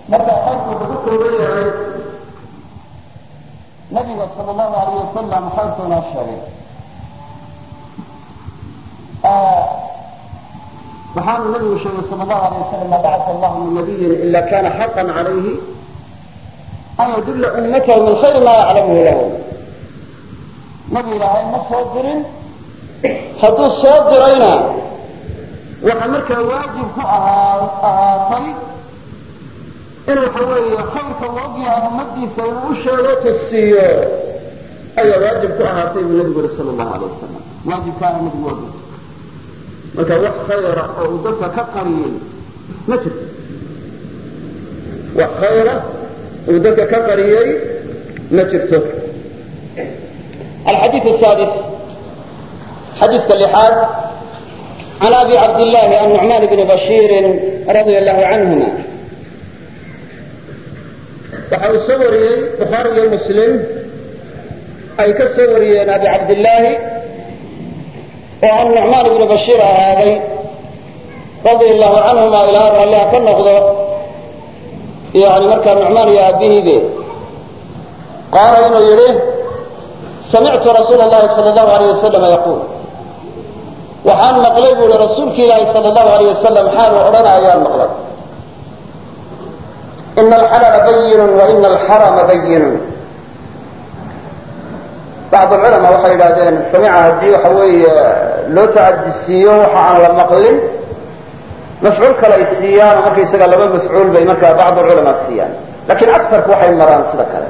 marka xaydku wuxuu ku kooban yahay nabiga sal allahu alayh wasalam xaydku inoo sheegay waxaanu nabigu sheegay sal allahu alayh wasalam ma bacata allahu min nabiyin ila kana xaqan calayhi an yadulla ummatahu min khayri ma yaclamuhu lahu nabi ilaahay ma soo dirin hadduu soo dirayna waxa markaa waajib ku ahaatay in waxa weeye khayrka u ogyahay ummadiisa uu u sheego tusiiyo ayaa waajib ku ahaatay buu nabigu yuri sal allahu alayh wasalam waajibkaana nabigu waa guta marka wax khayra oo uu dadka ka qariyey ma jirto wax khayra uu dadka ka qariyey ma jirto alxadiiث السادس xadiiثka لxaad عن أbي cabd اللahi النعman بن bashيr radي الlahu canهuma waxa uu soo wariyey bukhaari iyo muslim ay ka soo wariyeen abi cabdillaahi oo an nucmaan ibnu bashiir ahaaday radia allahu canhuma ilaa ralliha ka noqdo yani markaa nucmaan iyo aabihiibe qaala inuu yidhi samictu rasuula اllahi sal allahu alayh wasalama yaquul waxaan maqlay buu ihi rasuulki ilaahi sal allahu alayh wasalam xaaluu odhanayaan maqlay ina alxalala bayinu waina alxarama bayinun bacd alculamaa waxay yidhahdeen samica haddii waxa weeye loo tacadisiiyo waxa aan la maqlin mafcuul kale ay siiyaan oo markaysaga laba mafcuul bay markaa bacd alculamaa siiyaan lakin akarku waxay maraan sida kale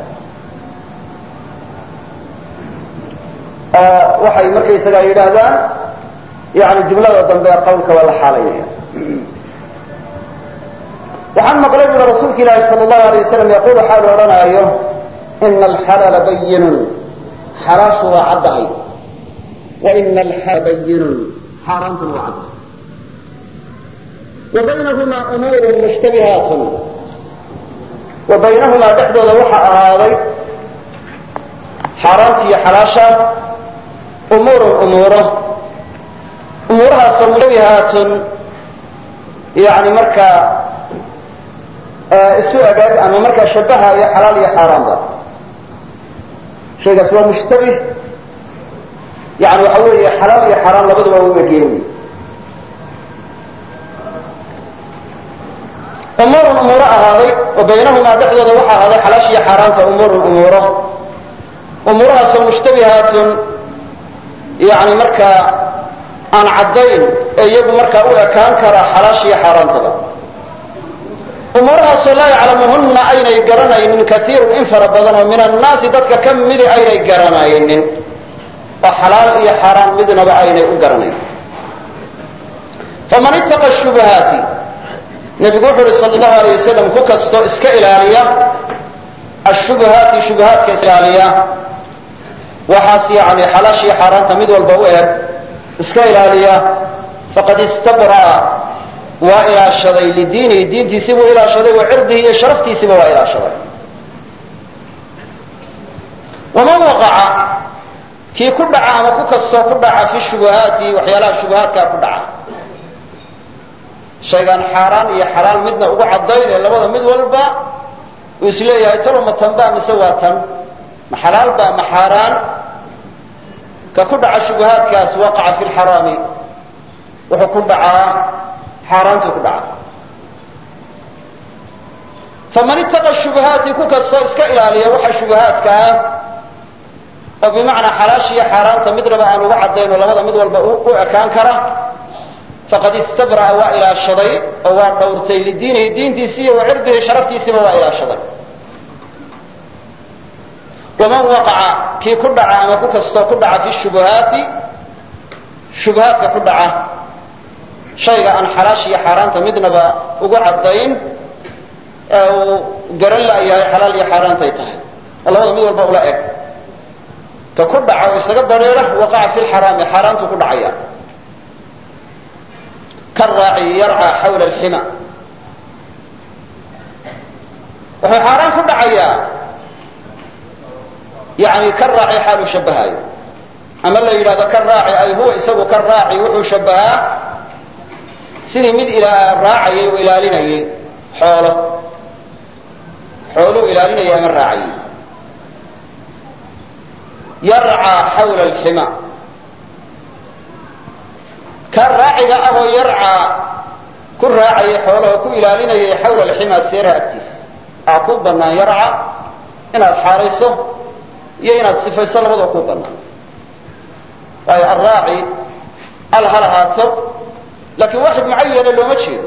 waxay markaysaga yidhaahdaan yani jumlada dambe qawlka waa la xaalaynaya waxaan maqlay buui rasuulka ilaahi sal allahu alay wasalam yaquulu xaalu odhanaayo ina alxalala bayinun xalaashu waa caddahay waina alxala bayinun xaaraantuna waa caddahay wa baynahumaa umuurun mushtabihaatun wa baynahumaa dhexdooda waxaa ahaaday xaaraanta iyo xalaasha umuurun umuuro umuurahaasoo mushtabihaatun yani markaa isu agaag ama markaa shabahaya xalaal iyo xaaraanba shaygaas waa mushtabih yani waxa weeye xalaal iyo xaaraan labaduba waa u egeen umuurun umuuro ahaaday oo baynahumaa dhexdooda waxaa ahaaday xalaash iyo xaaraanta umuurun umuuro umuurahaasoo mushtabihaatun yani markaa aan caddayn ee iyagu markaa u ekaan kara xalaash iyo xaaraantaba umuurahaasoo laa yaclamuhunna aynay garanaynin kaiirun in fara badan oo min annaasi dadka ka midi aynay garanaynin oo xalaal iyo xaaraan midnaba aynay u garanayn faman ittaqa shubuhaati nebigu wuxu uhi sal allahu alayh wasalam ku kastoo iska ilaaliya ashubuhaati shubuhaadka ilaaliya waxaas yani xalaash iyo xaaraanta mid walba u eg iska ilaaliya faqad istabra'a waa ilaashaday lidiinihi diintiisii buu ilaashaday wa cirdihi iyo sharaftiisiiba waa ilaashaday waman waqaca kii ku dhaca ama ku kastoo ku dhaca fi shubuhaati waxyaalaha shubuhaadkaa ku dhaca shaygaan xaaraan iyo xalaal midna ugu caddaynee labada mid walba uu isleeyahay talo ma tan baa mise waa tan ma xalaal baa ma xaaraan ka ku dhaca shubuhaadkaas waqaca fi lxaraami wuxuu ku dhacaa xaaraantu ku dhaca faman ittaqa shubuhaati ku kastoo iska ilaaliya waxa shubuhaadka ah oo bimacnaa xalaash iyo xaaraanta midnaba aan uga caddaynoo labada mid walba u ekaan kara faqad istabra'a waa ilaashaday oo waa dhowrtay lidiinihi diintiisii wa cirdihi sharaftiisiiba waa ilaashaday waman waqaca kii ku dhaca ama ku kastoo ku dhaca fi shubuhaati shubuhaadka ku dhaca shayga aan xalaash iyo xaaraanta midnaba ugu caddayn ee uu garan la'yahay xalaal iyo xaaraantay tahay oo labada mid walba ula eg ka ku dhaca oo isaga badheera waqaca fi lxaraami xaaraantu ku dhacaya karaaci yarcaa xawla alxima wuxuu xaaraan ku dhacayaa yani ka raaci xaaluu shabahayo ama la yidhahdo ka raaci ay huwa isagu ka raaci wuxuu shabahaa sidii mid raacayay oo ilaalinayay xoolo xooluu ilaalinaya ama raacayay yarcaa xawla alxima ka raaciga ahoo yarcaa ku raacaya xoolaha ku ilaalinayay xawla alxima seeraha agtiisa aa ku bannaan yarca inaad xaarayso iyo inaad sifayso labadoo ku bannaan waayo alraaci al ha lahaato laakiin waaxid mucayana looma jeedo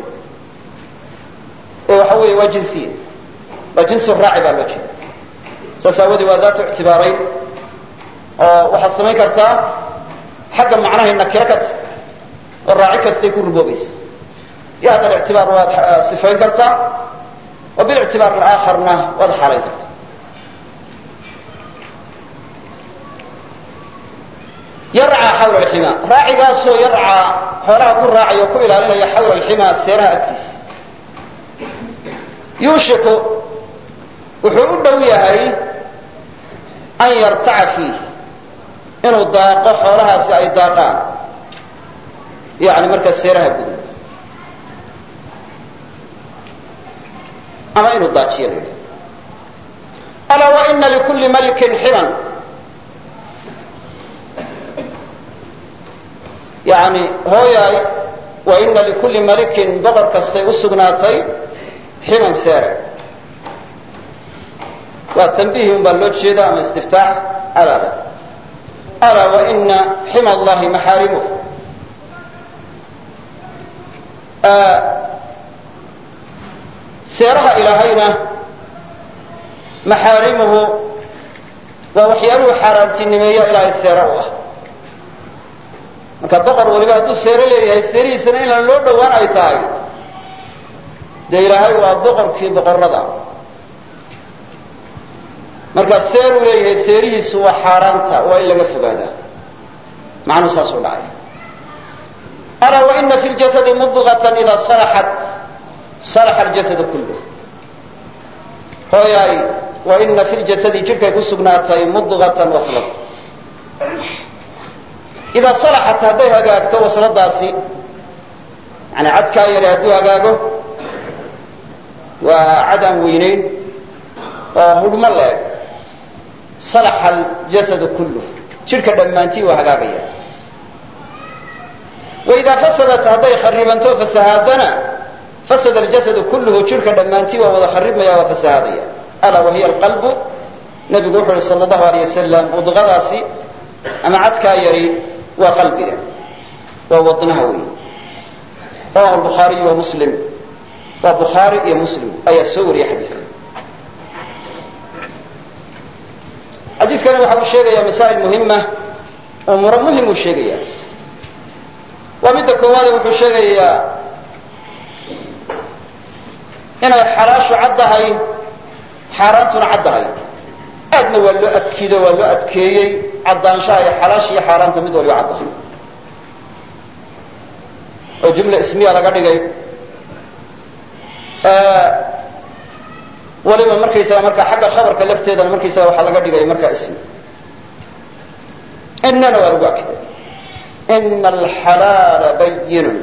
ee waxa weeye waa jinsiya waa jinsu raaci baa loo jeeda saas aawadii waa daatu ictibaarayn oo waxaad samayn kartaa xagga macnahay nakiro ka tahay oo raaci kastay ku ruboobaysa iyo hadda ictibaar waad sifayn kartaa oo bilictibaar aakharna waad xaalayn kartaa yarcaa xawla alxima raacigaasoo yarcaa xoolaha ku raacaya oo ku ilaalinaya xawla alxima seeraha agtiisa yuushiku wuxuu u dhow yahay an yartaca fiih inuu daaqo xoolahaasi ay daaqaan yani markaa seeraha guda ama inuu daajiyo la alaa waina likulli malikin ximan yani hooyaay waina likulli malikin boqor kastay u sugnaatay ximan seere waa tanbiihi un baa loo jeeda ama istiftaax alaada alaa waina xima allahi maxaarimuh seeraha ilaahayna maxaarimuhu waa waxyaaluhu xaaraantinimeeya ilaahay seere u ah marka boqor waliba hadduu seero leeyahay seerihiisana inaan loo dhowaan ay tahay dee ilaahay waa boqorkii boqorrada markaa seeruu leeyahay seerihiisu waa xaaraanta waa in laga fogaadaa macnuu saasuu dhacay alaa waina fi ljasadi mudqatan idaa salaxat salaxa aljasadu kulluh hooyaay waina fi ljasadi jidhkay ku sugnaatay mudqatan waslad idaa salaxat hadday hagaagto wasladaasi yani cadkaa yare hadduu hagaago waa cad aan weynayn oo hudhmo la-eg salaxa aljasadu kulluh jidhka dhammaantii waa hagaagaya waidaa fasadat hadday kharibanto fasahaadana fasada aljasadu kulluhu jidhka dhammaantii waa wada kharibmaya waa fasahaadaya alaa wahiya alqalbu nabigu wuxu uhi sala allahu alayh wasalam mudqadaasi ama cadkaa yari waa qalbiga waa wadnaha wey rawahu albukhaariyu wa muslim waa bukhaari iyo muslim ayaa soo wariyay xadiidka xadiidkani waxa uu sheegayaa masaa'il muhima umuuro muhim uu sheegaya waa midda koowaade wuxuu sheegayaa inay xalaashu caddahay xaaraantuna caddahay aadna waa loo adkido waa loo adkeeyey caddaanshaha iyo xalaasha iyo xaaraanta mid waliba caddahay oo jumla ismiya laga dhigay waliba markaysaga markaa xagga khabarka lafteedana markaysaga waxaa laga dhigay markaa ismi inana waa lagu akiday ina alxalaala bayinun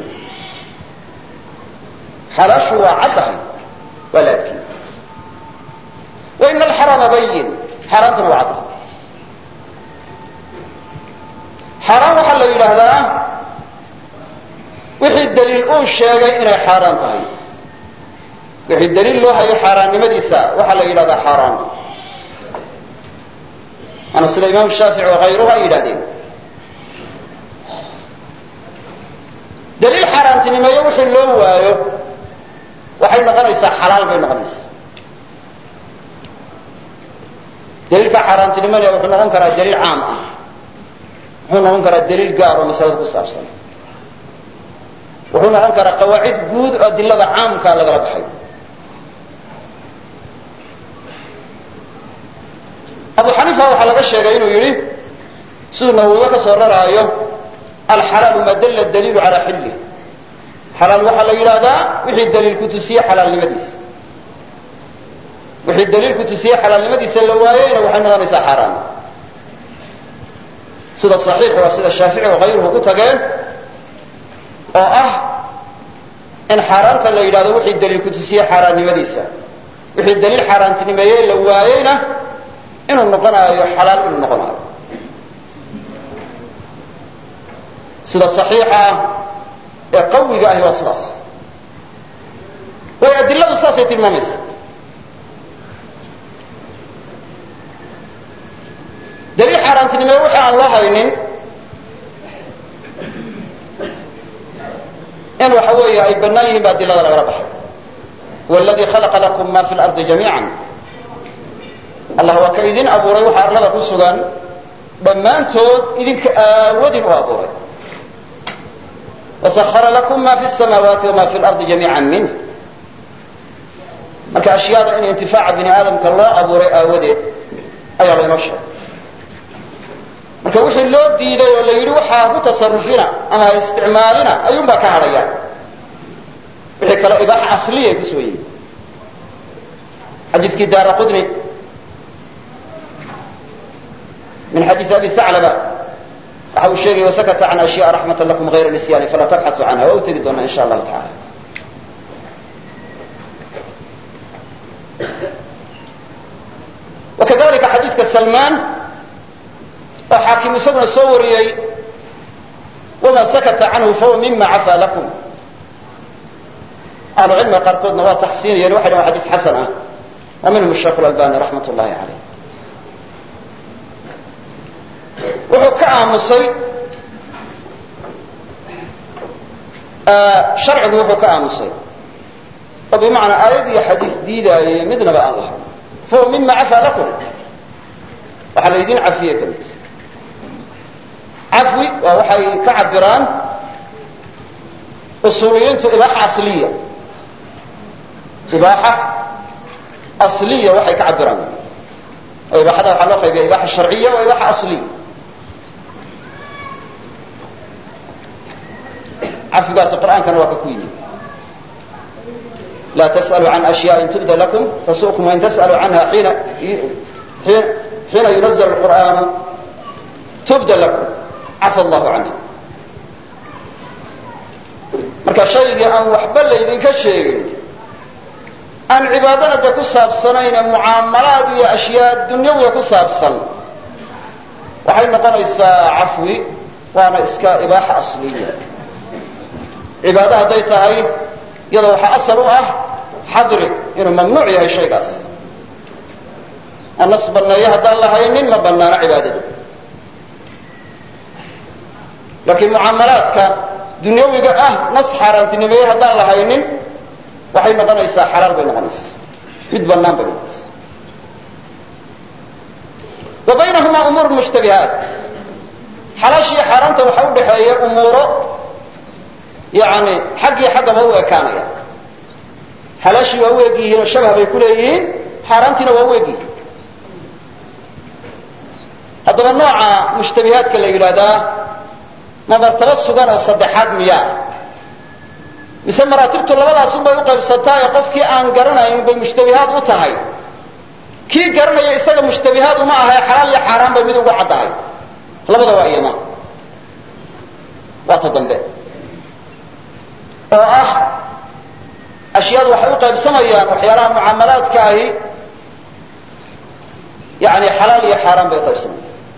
xalaashu waa caddahay waa la adkeeyey waina alxaraama bayin xaaraantuna waa caddahay xaaraan waxaa la yidhaahdaa wixii daliil uu sheegay inay xaaraan tahay wixii daliil loo hayo xaaraannimadiisa waxaa la yidhahdaa xaaraan waana sida imaamu shaafici wakayruhu ay yidhahdeen daliil xaaraantinimeeyo wixii loo waayo waxay noqonaysaa xalaal bay noqonaysaa daliilka xaaraantinimanaya wuxuu noqon karaa daliil caam ah wuxuu noqon karaa daliil gaar oo masalada ku saabsan wuxuu noqon karaa qawaacid guud oo adilada caamkaa lagala baxay abu xaniifa waxaa laga sheegay inuu yidhi siduu nawowiye ka soo raraayo alxalaalu ma dalla daliilu calaa xillih xalaal waxaa la yidhaahdaa wixii daliil ku tusiye xalaalnimadiisa wixii daliil ku tusiye xalaalnimadiisa la waayeyna waxay noqonaysaa xaaraan sida saxiixu waa sida shaafici wakayruhu ku tageen oo ah in xaaraanta la yidhahdo wixii daliil ku tusiye xaaraannimadiisa wixii daliil xaaraantinimeeyey la waayeyna inuu noqonaayo xalaal inuu noqonaayo sida saxiixa ah ee qawiga ahi waa sidaas way adiladu saasay tilmaamaysa daliil xaaraantinimeeye wixii aan loo haynin in waxa weeye ay bannaan yihiin ba adilada lagala baxay والذي خلق لكم ما في الأرض جميعا الله waa ka idin abuuray waxa arlada ku sugan dhammaantood idinka aawadin u abuuray وسخر لكم ما في السماوات وما في الأرض جميعا منه marka ashyaada in intifaaca bini aadamka loo abuuray aawadeed ayaa laynoo sheegay marka wixii loo diiday oo la yidhi waxaa ku tasarufina ama isticmaalina ayuunbaa ka hadhaya wixii kale ibaaxa asliya ay kusoo yihiin xadiiskii daara qudni min xadiis abi saclaba waxa uu sheegay wasakata can ashyaء raxmata lakum غayra nisyaani falaa tabxasu canha waa u tegi doonaa in sha allahu tacala wakadalika xadiidka salmaan oo xaakim isaguna soo wariyey wama sakata canhu fahuwa mima cafaa lakum ahlu cilmiga qaarkoodna waa taxsiinayeen waxay dhahan wa xadiis xasan ah wa minhum sheekh اlalbani raxmat ullahi calayh wuxuu ka aamusay sharcigu wuxuu ka aamusay oo bimacnaa aayad iyo xadiis diidaayay midnaba aan lahayn fahuwa mima cafaa lakum waxaa la idin cafiye ka mid cafwi waa waxay ka cabiraan usuuliyiintu ibaaxa asliya ibaaxa asliya waxay ka cabiraan oo ibaaxada waxaa loo qaybiya ibaaxa sharciya waa ibaaxa asliya cafwigaasi qur'aankana waa ka ku yimi laa tas'aluu can ashyaءin tubda lakum tasu'kum wain tas'aluu canha xiina yunazl الqur'aanu tubda lakum cafa allahu canha marka shaygii aan waxba laydinka sheegin aan cibaadada de ku saabsanayn ee mucaamalaad iyo ashyaa dunyawiga ku saabsan waxay noqonaysaa cafwi waana iska ibaaxa asliya cibaado hadday tahay iyada waxaa asal u ah xadri inuu mamnuuc yahay shaygaas oo nas banneeyo haddaan la haynin ma bannaano cibaadadu laakiin mucaamalaadka dunyawiga ah nas xaaraantinimeeye haddaan la haynin waxay noqonaysaa xalaal bay noqonaysaa mid bannaan bay noqonaysaa wa baynahumaa umuur mushtabihaat xalaashiiyo xaaraanta waxaa u dhexeeya umuuro yani xaggii xaggaba u ekaanaya xalaashii waa u eg yihiin oo shabah bay ku leeyihiin xaaraantiina waa u eg yihiin haddaba nooca mushtabihaadka la yidhaahdaa ma martabo sugan oo saddexaad miyaa mise maraatibtu labadaas unbay u qaybsataa ee qofkii aan garanayn bay mushtabihaad u tahay kii garanaya isaga mushtabihaad uma ahae xalaal iyo xaaraan bay mid ugu caddahay labada waa iyama waa ta dambe oo ah ashyaadu waxay u qaybsamayaan waxyaalaha mucaamalaadka ahi yani xalaal iyo xaaraan bay uqaybsamayaan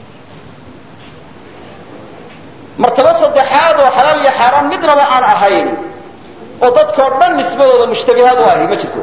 martaba saddexaad oo xalaal iyo xaaraan midnaba aan ahayn oo dadkao dhan nisbadooda mushtabihaad u ahi ma jirto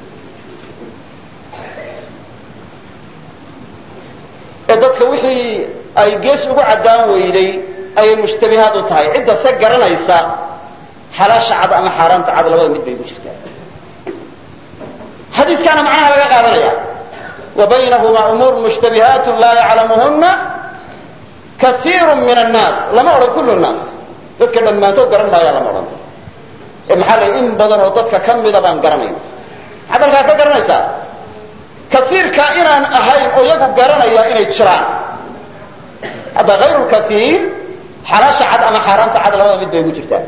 ee dadka wixii ay gees ugu caddaan weyday ayay mushtabihaad u tahay cidda se garanaysa xalaasha cad ama xaaraanta cad labada mid bay ku jirtaa xadiiskaana macnaha laga qaadanaya wa baynahumaa umuur mushtabihaat laa yaclamuhuna kaiiru min annaas lama odhan kullu nnaas dadka dhammaantood garan maayaan lama odhan ee maxaa la in badan oo dadka ka mida baan garanayn maxaad halkaa ka garanaysaa kaiirka inaan ahayn oo iyagu garanaya inay jiraan hadda hayru kaiir xalaasha cad ama xaaraanta cad labada mid bay ugu jirtaa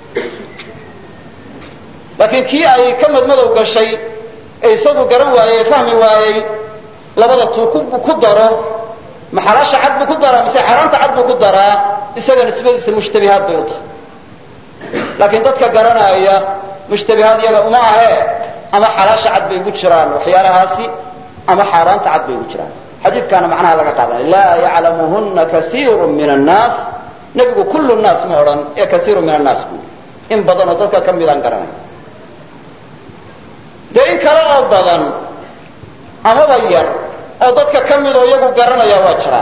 laakiin kii ay ka madmadow gashay ee isagu garan waayey fahmi waayey labada tuu ku daro ma xalaasha cad buu ku daraa mise xaaraanta cad buu ku daraa isaga nisbadiisa mushtabihaad bay u tahay laakiin dadka garanaya mushtabihaad iyaga uma ahee ama xalaasha cad bay ugu jiraan waxyaalahaasi ama xaaraanta cad bay ugu jiraan. xadiidkaana macnaha laga qaadanaya laa yaclamuhuna kasiiru min annaas, nebigu kullu nnaas ma odhan ee kasiiru min annaas buu in badanoo dadka ka midaan garanay. dee in kale oo badan amaba yar oo dadka ka midoo iyagu garanaya waa jiraan.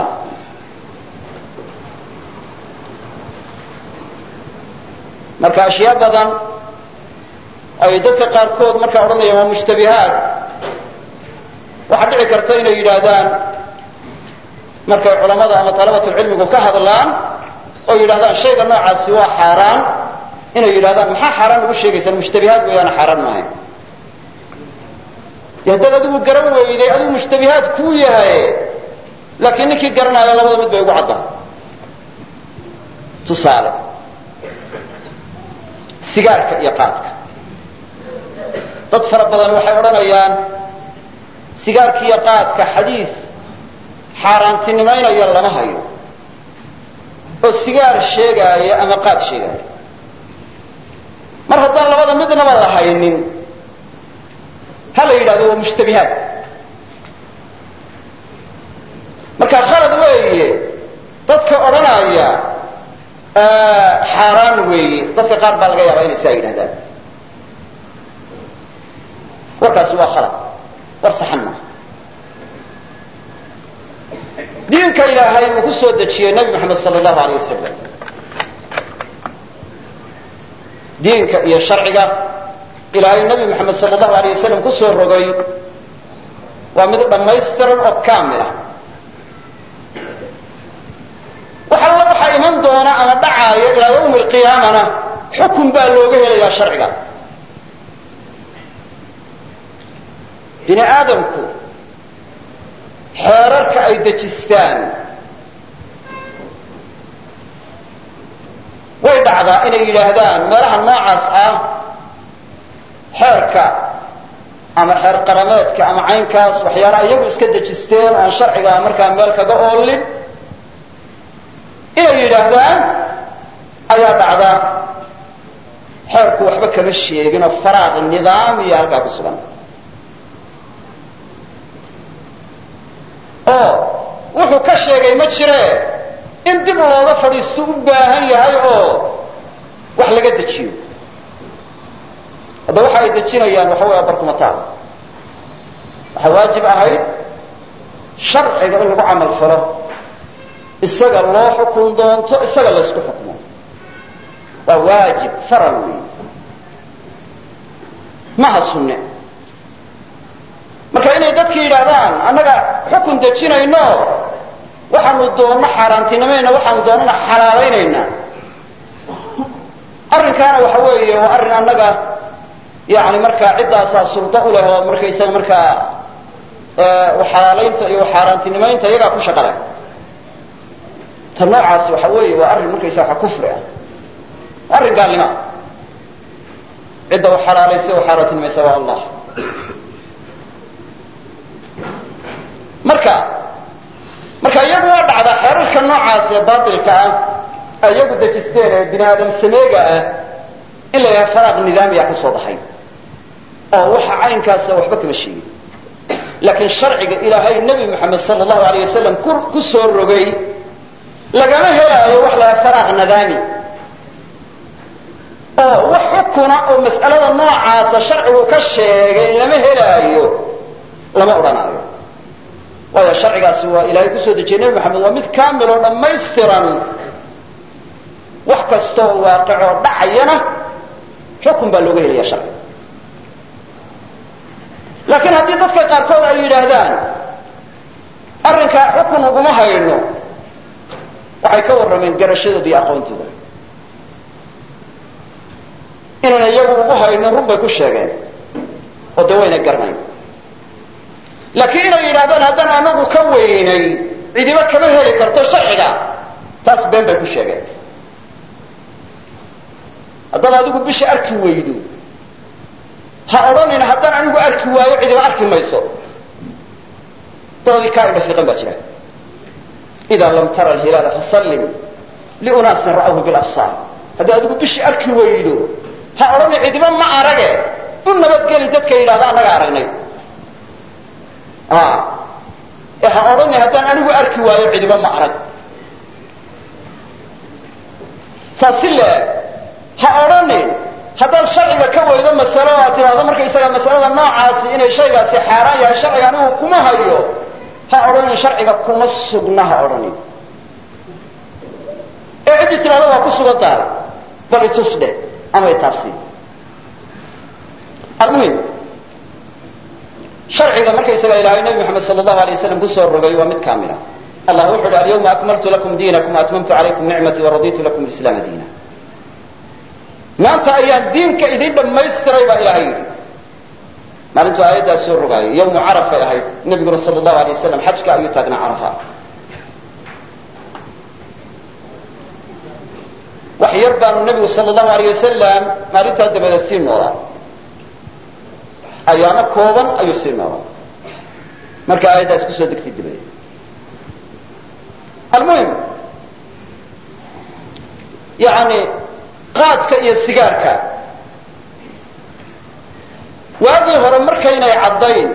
marka ashyaa badan ay dadka qaarkood markaa odhanayaan waa mushtabihaat, waxaa dhici karta inay yidhaahdaan markay culamada ama talabatulcilmigu ka hadlaan oo yidhahdaan shayga noocaasi waa xaaraan, inay yidhahdaan maxaa xaaraan ugu sheegaysaan, mushtabihaat weeyaana xaaraan maahay. dee haddaad adigu garan weyday adigu mushtabihaat kuu yahay, laakiin ninkii garanaya labada mid bay ugu caddahay. tusaale, sigaarka iyo qaadka. dad fara badan waxay odhanayaan sigaarka iyo qaadka xadiis xaaraantinimaynaya lama hayo oo sigaar sheegaaya ama qaad sheegaaya. mar haddaan labada midnaba la haynin ha la yidhahdo waa mushtabihaat. marka khalad weeye dadka odhanaya xaaraan weeye, dadka qaar baa laga yaabaa inay saa yidhahdaan. warkaasi waa khalad, war saxan maaha. diinka ilaahay uu ku soo dejiyey nebi moxamed sala allahu aleyh wasalam, diinka iyo sharciga ilaahay nebi moxamed sala allahu aleyh wasalam ku soo rogay waa mid dhammaystiran oo kaamil ah. wax alla waxaa iman doona ama dhacaaya ilaa yawmi alqiyaamana xukun baa looga helayaa sharciga. bini aadamku xeerarka ay dejistaan way dhacdaa inay yidhaahdaan meelaha noocaas ah xeerka ama xeer qarameedka ama caynkaas waxyaalaha iyagu iska dejisteen aan sharciga markaa meel kaga oolin inay yidhaahdaan ayaa dhacda. xeerku waxba kama sheeginoo faraaq nidaamiya halkaa ku sugan, oo wuxuu ka sheegay ma jire in dib looga fadhiisto u baahan yahay oo wax laga dejiyo. hadda waxa ay dejinayaan waxa weeya barkumataan. waxaa waajib ahayd sharciga in lagu camal falo, isaga loo xukun doonto, isaga la ysku xukmo. waa waajib faral weey, maha sunne. marka inay dadki yidhaahdaan annaga xukun dejinayno waxaanu doonno xaaraantinimayna waxaanu doonana xalaalaynayna, arrinkaana waxa weeye waa arrin annaga yani markaa ciddaasaa sulda u leh oo markaysaga markaa xalaalaynta iyo xaaraantinimaynta iyagaa ku shaqo leh. ta noocaasi waxa weeye waa arrin markaysa waxa kufri ah, arrin gaalnima. cidda u xalaalaysa u xaaraantinimaysa waa allah. marka iyagu waa dhacdaa xeerarka noocaas ee baatilka ah ay iyagu dejisteen ee bini aadam sameega ah in la yahay faraaq nidaamiya ka soo baxay oo waxa caynkaasa waxba kama sheegin. laakiin sharciga ilaahay nebi moxamed sala allahu aleyh wasalam ku soo rogay lagama helaayo wax la yahay faraaq nidaami oo wax xukuna oo mas'alada noocaasa sharcigu ka sheegay lama helaayo, lama odhanaayo. waayo sharcigaasi waa ilaahay kusoo dejiyey nebi moxamed waa mid kaamil oo dhammaystiran. wax kastaoo waaqicoo dhacayana xukun baa looga helaya sharciga. laakiin haddii dadka qaarkood ay yidhaahdaan arrinkaa xukun uguma hayno, waxay ka warrameen garashadooda iyo aqoontooda. inaan iyagu ugu hayno run bay ku sheegeen oo dee wayna garanayn. laakiin inay yidhahdaan haddaan anagu ka weynay cidiba kama heli karto sharciga, taas been bay ku sheegeen. haddaad adigu bisha arki weydo ha odhanayna haddaan anigu arki waayo cidiba arki mayso. dadadii kaa indha fiiqan baa jira. idaa lam tara alhilaala fasallim liunaasin ra'awhu bilabsaar. haddaad adigu bishii arki weydo ha odhanay cidiba ma arage u nabadgeli dadka yidhahda annaga aragnay ha odhanay haddaan anigu arki waayo cidiba ma arag saas si leeg ha odhanin haddaad sharciga ka weydo masalo aad tidhaahdo markaysaga masalada noocaasi inay shaygaasi xaaraan yahay sharciga anigu kuma hayo ha odhanin sharciga kuma sugna ha odhanin ee ciddii tidhahdo waa ku sugan tahay bal itusdhe ama itaabsi almuhim sharciga markaysaga ilaahay nabi maxamed sal allahu alay wasalam kusoo rogay waa mid kaamila allah wuxu uhi alyawma akmaltu lakum diinakum waatmamtu calaykum nicmatii waraditu lakum lislaama diina maanta ayaan diinka idin dhammaystiray baa ilaahay yidhi maalintuu aayaddaas soo rogaayay yawmu carafay ahayd nabiguna sal allahu alay wasalam xajka ayuu taagnaa carafa wax yar baanu nabigu sal allahu alayh wasalam maalintaa dabadeed sii noolaa ayaamo kooban ayuu sii noolaa marka aayaddaas kusoo degtay dabadeed almuhim yani qaadka iyo sigaarka waagii hore markaynay caddayn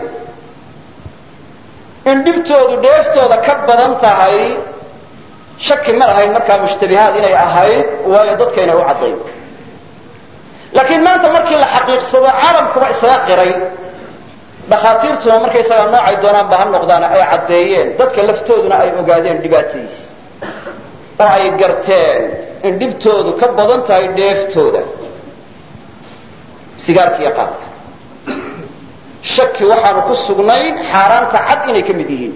in dhibtoodu dheeftooda ka badan tahay shaki ma lahayn markaa mushtabihaad inay ahayd waayo dadkaynay u caddayn laakiin maanta markii la xaqiiqsado caalamkuba isaga qiray dhakhaatiirtuna markaysagaa noocay doonaanba ha noqdaan ay caddeeyeen dadka laftooduna ay ogaadeen dhibaatadiis oo ay garteen in dhibtoodu ka badan tahay dheeftooda sigaarka iyo qaadka shaki waxaanu ku sugnayn xaaraanta cad inay ka mid yihiin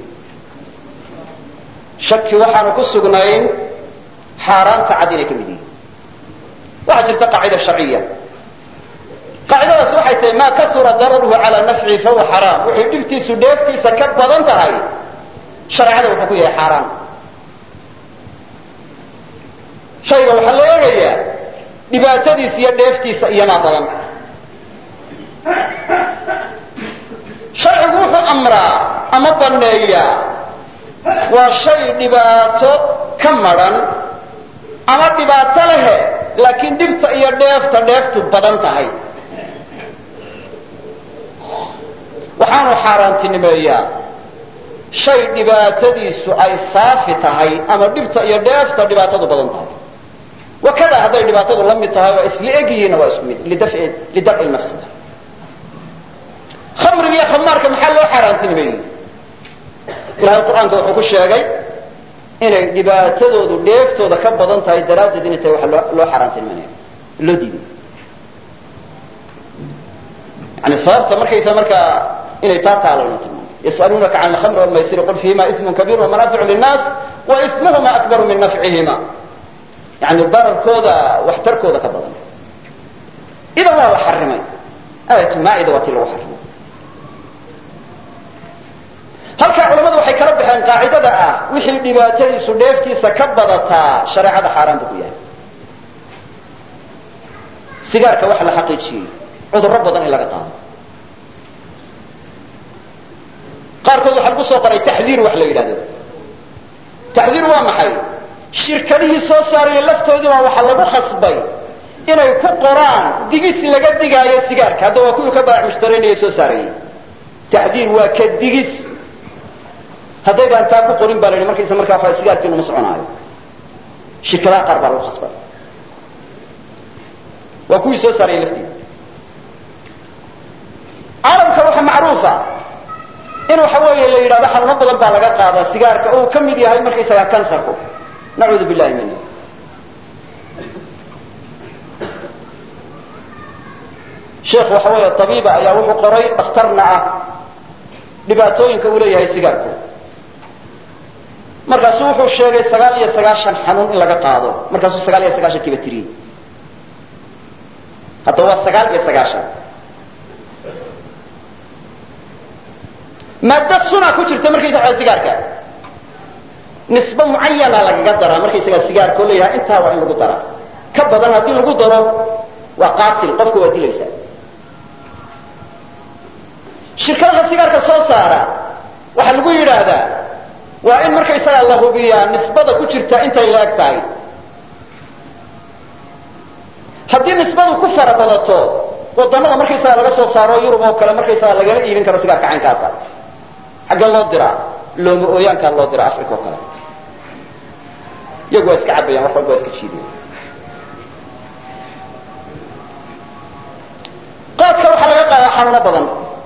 shaki waxaanu ku sugnayn xaaraanta cad inay ka mid yihiin waxaa jirta qaacida sharciya qaacidadaas waxay tahay maa kasura dararuhu calaa nafcihi fahuwa xaraam wuxuu dhibtiisu dheeftiisa ka badan tahay shareecada wuxuu ku yahay xaaraan shayga waxaa la eegayaa dhibaatadiisa iyo dheeftiisa iyamaa badan sharcigu wuxuu amraa ama banneeyaa waa shay dhibaato ka madhan ama dhibaato lehe laakiin dhibta iyo dheeftu badan tahay waxaanu xaaraantinimeeyaa shay dhibaatadiisu ay saafi tahay ama dhibta iyo dheefta dhibaatadu badan tahay wakada hadday dhibaatadu la mid tahay oo isla egyihiinna waa isku mid lidafci lmafsada khamriga iyo khamaarka maxaa loo xaaraantinimeeyey ilahay qur-aanka wuxuu ku sheegay inay dhibaatadoodu dheeftooda ka badan tahay daraaddeed inay tahay waxa loo xaaraantinimeynaya loo diiday yani sababta markaysa markaa inay taa taalana tilmaamo yas'aluunaka can alkhamri walmaysiri qul fiihima ismun kabiir wamanaaficu linnaas wa ismuhuma akbaru min nafcihima yani dararkooda waxtarkooda ka badan idan waa la xarimay aayatu maacida waa tii lagu xarimay halkaa culamadu waxay kala baxeen qaacidada ah wixii dhibaatadiisu dheeftiisa ka badataa shareecada xaaraan buu ku yahay sigaarka waxa la xaqiijiyey cudurro badan in laga qaado qaarkood waxaa lagu soo qoray taxdiir wax la yidhahdo taxdiir waa maxay shirkadihii soo saaraya laftoodii baa waxaa lagu khasbay inay ku qoraan digis laga digaayo sigaarka hadda waa kuwii ka baac mushtaraynaya soo saarayay taxdiir waa ka digis hadday baan taa ku qorin baa la yidhi markaysa markaa waxa sigaarkiinu ma soconaayo shirkadaha qaar baa lagu khasbay waa kuwii soo saarayay laftiida caalamka waxa macruufa in waxa weeye la yidhahdo xanuuno badan baa laga qaadaa sigaarka oo uu ka mid yahay markaysagaa kansarku nacuudu billahi minhu sheekh waxa weeye tabiiba ayaa wuxuu qoray dhakhtarna ah dhibaatooyinka uu leeyahay sigaarku markaasuu wuxuu sheegay 9 xanuun in laga qaado markaasuu 9 kiiba tiriyey hadda waa 9 maada suna ku jirta markaysa waxa sigaarka nisba muayyana lagaga daraa markaysa sigaarka oo leeyahay inta waa in lagu daraa ka badan hadii lagu daro waa qaatil qofku waa dilaysa shirkadaha sigaarka soo saara waxa lagu yiraahdaa waa in markaysa la hubiyaa nisbada ku jirta intay la eg tahay haddii nisbadu ku fara badato wadannada markaysaga laga soo saaro yurub oo kale markaysaga lagala iibin karo sigaarka caynkaasa xagga loo diraa looma ooyaankaa loo diraa africa oo kale iyagu waa iska cabayaan wax walba waa iska jiidiyaan qaadka waxaa laga qaadaa xanuuno badan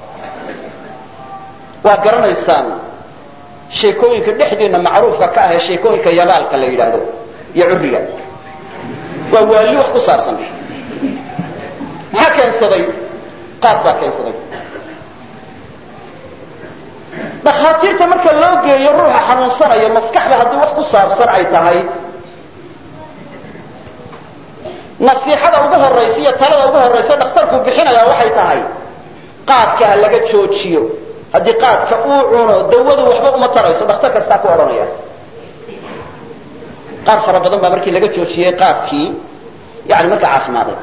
waa garanaysaan sheekooyinka dhexdeena macruufka ka ah ee sheekooyinka yabaalka la yidhaahdo iyo curriga waa waali wax ku saabsan maxaa keensaday qaad baa keensaday dhakhaatiirta marka loo geeyo ruuxa xanuunsanaya maskaxda haddii wax ku saabsan ay tahay nasiixada ugu horraysa iyo talada ugu horraysa dhakhtarku bixinayaa waxay tahay qaadka ha laga joojiyo haddii qaadka uu cuno dawadu waxba uma tarayso dhakhtar kastaa ku odhanaya qaar fara badan baa markii laga joojiyey qaadkii yani marka caafimaaday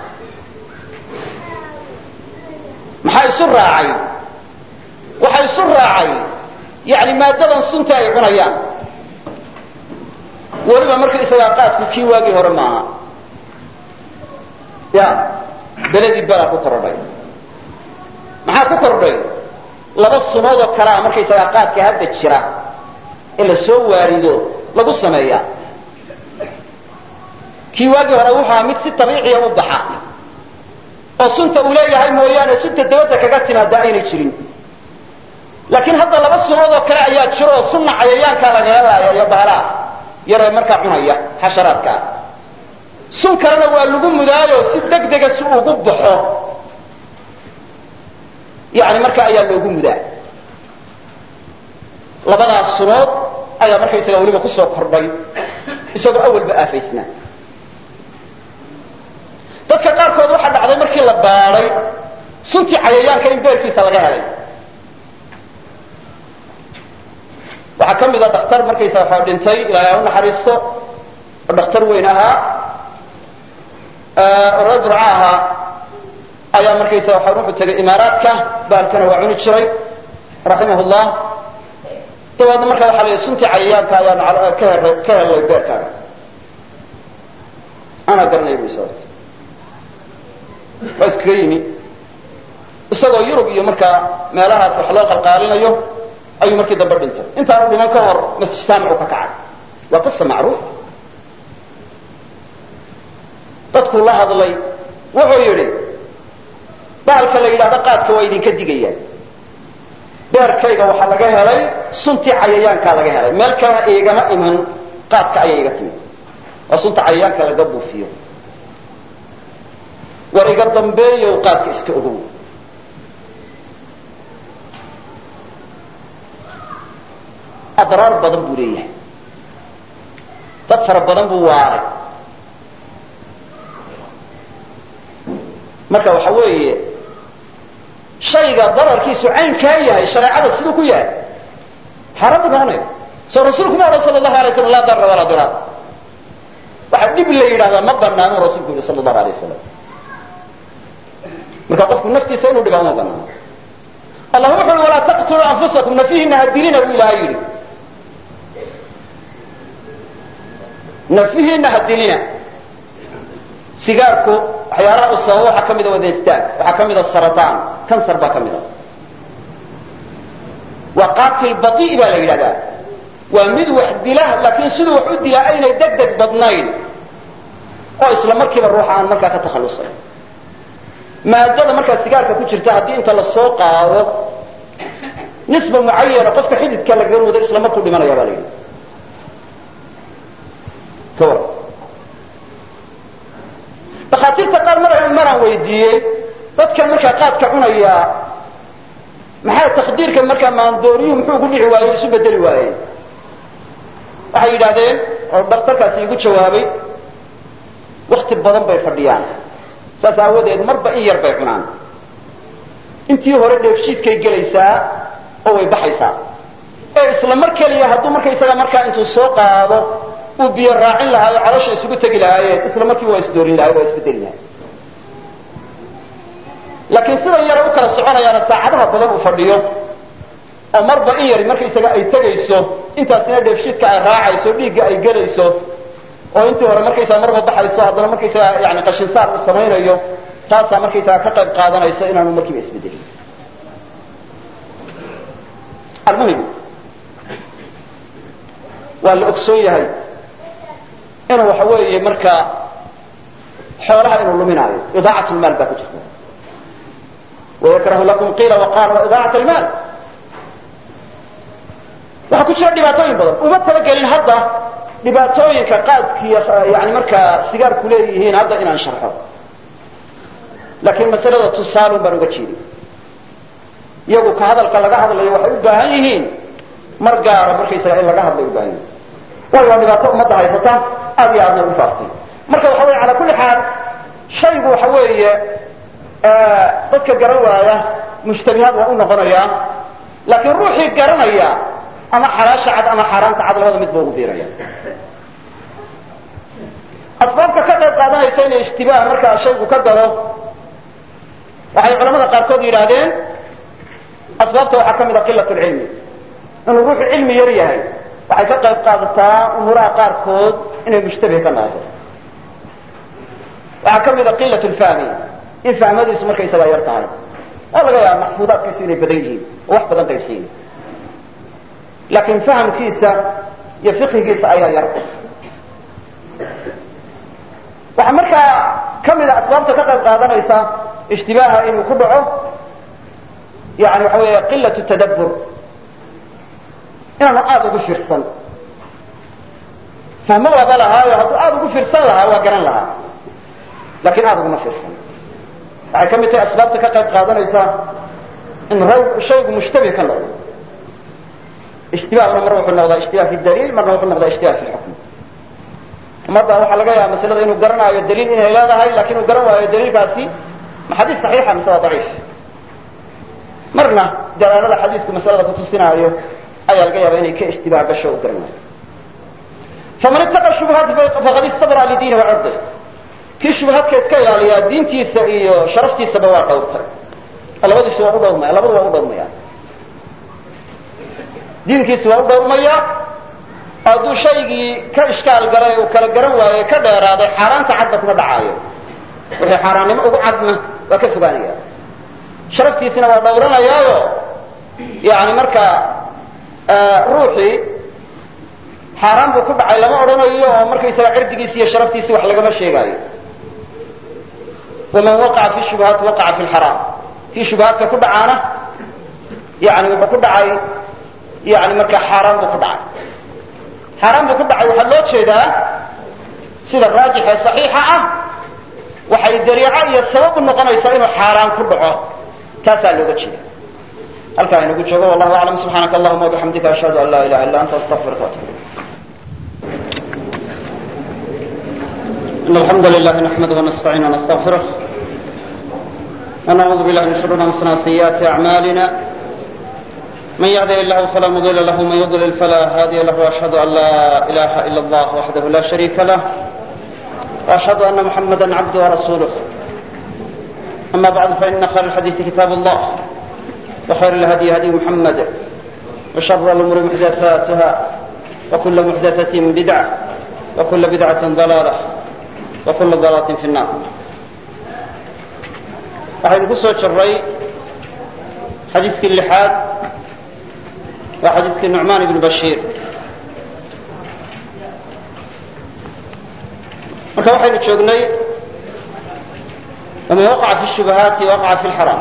maxaa isu raacay waxaa isu raacay yani maadadan sunta ay cunayaan weliba markaysagaa qaadku kii waagii hore maaha ya beledii belaa ku korodhay maxaa ku kordhay laba sunood oo kalea markaysagaa qaadka hadda jira in la soo waarido lagu sameeyaa kii waagii hore wuxuu ahaa mid si dabiiciya u baxa oo sunta uu leeyahay mooyaane sunta dabadda kaga timaada aynay jirin laakiin hadda laba sunood oo kale ayaa jiro oo sunna cayayaankaa lagaga laaya iyo baalaha yaree markaa cunaya xasharaadka ah sun kalena waa lagu mudaayo si degdega si ugu baxo yani marka ayaa loogu mudaa labadaas sunood ayaa markaysaga weliba kusoo kordhay isagoo awalba aafaysnaa dadka qaarkood waxaa dhacday markii la baadhay suntii cayayaanka in beerkiisa laga helay waxaa ka mida dhakhtar markaysa waxaa dhintay ilaahay ha u naxariisto oo dhakhtar weyn ahaa oo reer burca ahaa ayaa markaysa waxaa wuxuu tegay imaaraadka baalkana waa cuni jiray raximah llah dabeedna markaa waxaa la yidhi suntii cayayaanka ayaan ka helay beerkaaga anaa garanaya bu sababta waa iskaga yimi isagoo yurub iyo markaa meelahaas wax loo qalqaalinayo ayuu markii dambe dhintay intaanu dhiman ka hor masjid saamicu ka kacay waa qisa macruuf dadkuu la hadlay wuxuu yidhi bahalka la yidhahdo qaadka waa idinka digayaan beerkayga waxaa laga helay suntii cayayaankaa laga helay meel kalena igama iman qaadka ayay iga timid waa sunta cayayaanka laga buufiyo war iga dambeeyow qaadka iska ogow adraar badan buu leeyahay dad fara badan buu waaray marka waxa weeye shayga dararkiisu caynkaa yahay shareecada siduu ku yahay xaaraan buu noqonaya soo rasuulku ma odhan sala allahu alay slam laa darra walaa diraar waxa dhib la yidhahdaa ma banaano rasuulku yihi sala allahu alay wasalam marka qofku naftiisa inuu dhibaa uma banaano allah wuxu uhi walaa taqtuluu anfusakum nafihiina ha dilina buu ilaahay yidhi nafihiina ha dilina sigaarku waxyaalaha u sababa waxaa ka mida wadaystaag waxaa ka mida sarataan kansar baa ka mida waa qaatil batii baa la yidhahdaa waa mid wax dila laakiin siduu wax u dilaa aynay degdeg badnayn oo isla markiiba ruuxa aan markaa ka takhallusayn maadada markaa sigaarka ku jirta haddii inta la soo qaado nisba mucayana qofka xididka lagaga wado isla markuu dhimanaya baa la yidhi dakhaatiirta qaar maraan weydiiyey dadkan markaa qaadka cunaya maxaa takdiirka markaa maandooriyuhu muxuu ku dhici waayey isu bedeli waayey waxay yidhaahdeen oo dhakhtarkaasi igu jawaabay wakti badan bay fadhiyaan saas aawadeed marba in yar bay cunaan intii hore dheefshiidkay gelaysaa oo way baxaysaa ee isla mar keliya hadduu markaysaga markaa intuu soo qaado uu biyo raacin lahaa oo caloosha isugu tegi lahaayeen isla markiiba waa isdoorin lahay waa isbedeli lahay laakiin sidan yara u kala soconayaana saacadaha badan uu fadhiyo oo marba in yari markaysaga ay tegayso intaasina dheefshiidka ay raacayso dhiigga ay gelayso oo intii hore markaysaga marba baxayso haddana markaysaga yani qashinsaar uu samaynayo taasaa markaysaga ka qayb qaadanaysa inaanu markiiba isbedelin. almuhim waa la ogsoon yahay inuu waxa weeye markaa xoolaha inuu luminaayo idaacat lmaal baa ku jirta. wayakrahu lakum qiila waqaala waidaacat almaal. waxaa ku jira dhibaatooyin badan. uma talagelin hadda dhibaatooyinka qaadkiiyo yani markaa sigaarku leeyihiin hadda inaan sharxo, laakiin masalada tusaalun baan uga jeeday. iyagu ka hadalka laga hadlayo waxay u baahan yihiin mar gaara markaysaga in laga hadlay u baahan yihiin. waayo waa dhibaato ummadda haysata aad iyo aadna u faaftay. marka waxa weye calaa kulli xaal shaygu waxa weeye dadka garan waaya mushtabihaad waa u noqonayaa, laakiin ruuxii garanaya ama xalaasha cad ama xaaraanta cad labada mid buu ugu biiraya. asbaabta ka qayb qaadanaysa inay ishtibaah markaa shaygu ka galo waxay culamada qaarkood yidhaahdeen asbaabta waxaa ka mida qilat lcilmi. inuu ruuxu cilmi yar yahay waxay ka qayb qaadataa umuuraha qaarkood inay mushtabih ka noqoto. waxaa ka mida qilat lfahmi, in fahmadiisu markaysagaa yar tahay. waa laga yaaba maxfuudaadkiisu inay badan yihiin oo wax badan qaybsan yihin, laakiin fahamkiisa iyo fiqhigiisa ayaa yar. waxaa markaa ka mida asbaabta ka qayb qaadanaysa ishtibaaha inuu ku dhaco yani waxa weeye qilatu tadabbur, inaanu aada ugu fiirsan. fahmo waaba lahaayo hadduu aada ugu fiirsan lahaa waa garan lahaa, laakiin aada uguma fiirsan. waxay ka mid tahay asbaabta ka qayb qaadanaysa in shaygu mushtabih ka noqdo. ishtibahuna mar wuxuu noqdaa ishtibah fi daliil, marna wuxuu noqdaa ishtibah fi lxukm. ummadda waxaa laga yaaba masalada inuu garanaayo daliil inay leedahay, lakin uu garan waayo daliilkaasi ma xadiis saxiixa mise waa daciif. marna dalaalada xadiisku masalada kutusinaayo ayaa laga yaaba inay ka ishtibaah gasho u garan waayo. faman ittaqa shubuhaati faqad istabra lidiini wacirdi. kii shubahaadka iska ilaaliyaa diintiisa iyo sharaftiisaba waa dhowrtay. labadiisu waa u dhowrmaya, labadu waa u dhowrmayaan. diinkiisi waa u dhowrmayaa. hadduu shaygii ka ishkaal galay uu kala garan waayo ka dheeraaday xaaraanta cadda kuma dhacaayo. wixii xaaraannimo ugu cadna waa ka fogaanaya. sharaftiisina waa dhowranayaayo yani markaa ruuxii xaaraan buu ku dhacay lama odhanayo oo markaysaga cirdigiisi iyo sharaftiisi wax lagama sheegaayo. waman waqaca fi shubuhaati waqaca fi lxaraam. kii shubuhaadka ku dhacaana yani wuxuu ku dhacay yani markaa xaaraan buu ku dhacay. xaaraan buu ku dhacay waxaa loo jeedaa sida raajix ee saxiixa ah waxay dariico iyo sabab u noqonaysaa inuu xaaraan ku dhaco. taasaa looga jeeda. halkaa inagu joogo wallahu aclam. subxaanaka allahuma wabixamdika ashhadu an laa ilaha illa anta astaqfiruka waatubu ilayk. إن الحمد لله نحمده ونستعينه ونستغفره ونعوذ بالله من شرور أنفسنا وسيئات أعمالنا. من يهده الله فلا مضل له ومن يضلل فلا هادي له. وأشهد أن لا إله إلا الله وحده لا شريك له وأشهد أن محمدا عبده ورسوله. أما بعد فإن خير الحديث كتاب الله وخير الهدي هدي محمد وشر الأمور محدثاتها وكل محدثة بدعة وكل بدعة ضلالة وكل ضلالة في النار. waxaynu ku soo jiray xadiiskii lixaad waa xadiiskii nucmaan ibnu bashiir. marka waxaynu joognay waman waqaca fi shubahaati waqaca fi lxaraam.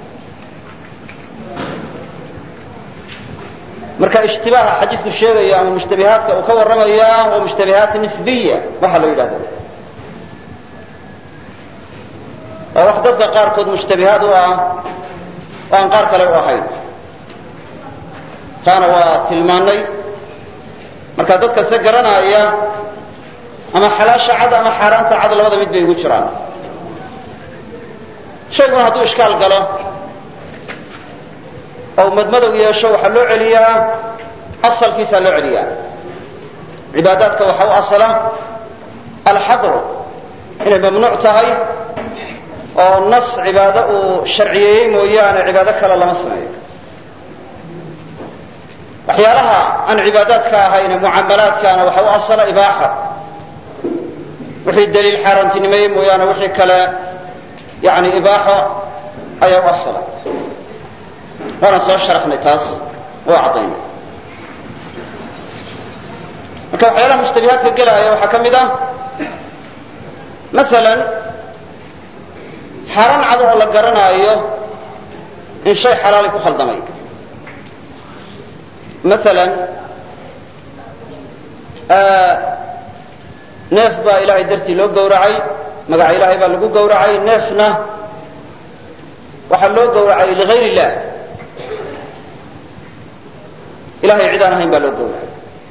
marka ishtibaaha xadiisku sheegaya ama mushtabihaadka uu ka warramaya waa mushtabihaat nisbiya waxaa loo yidhahda. waa wax dadka qaarkood mushtabihaad u ah oo aan qaar kale u ahayn. taana waa tilmaanay. marka dadka se garanaya ama xalaasha cad ama xaaraanta cad labada mid bay ugu jiraan. shayguna hadduu ishkaal galo oo madmadow yeesho waxaa loo celiyaa asalkiisaa loo celiyaa. cibaadaadka waxaa u asala alxadru inay mamnuuc tahay oo nas cibaado uu sharciyeeyey mooyaane cibaado kale lama sameeyo. waxyaalaha aan cibaadaadka ahayn mucaamalaadkaana waxa u asala ibaaxa. wixii daliil xaaraantinimeeyey mooyaane wixii kale yani ibaaxo ayaa u asala waana soo sharaxnay taas oo caddaynay marka waxyaalaha mushtabihaadka gelaya waxaa ka mid ah maalan xaaraan cad oo la garanaayo in shay xalaali ku khaldamay maalan neef baa ilaahay dartii loo gowracay magaca ilaahay baa lagu gowracay neefna waxaa loo gowracay ligayr illah ilahay cid aan ahayn baa loo gowracay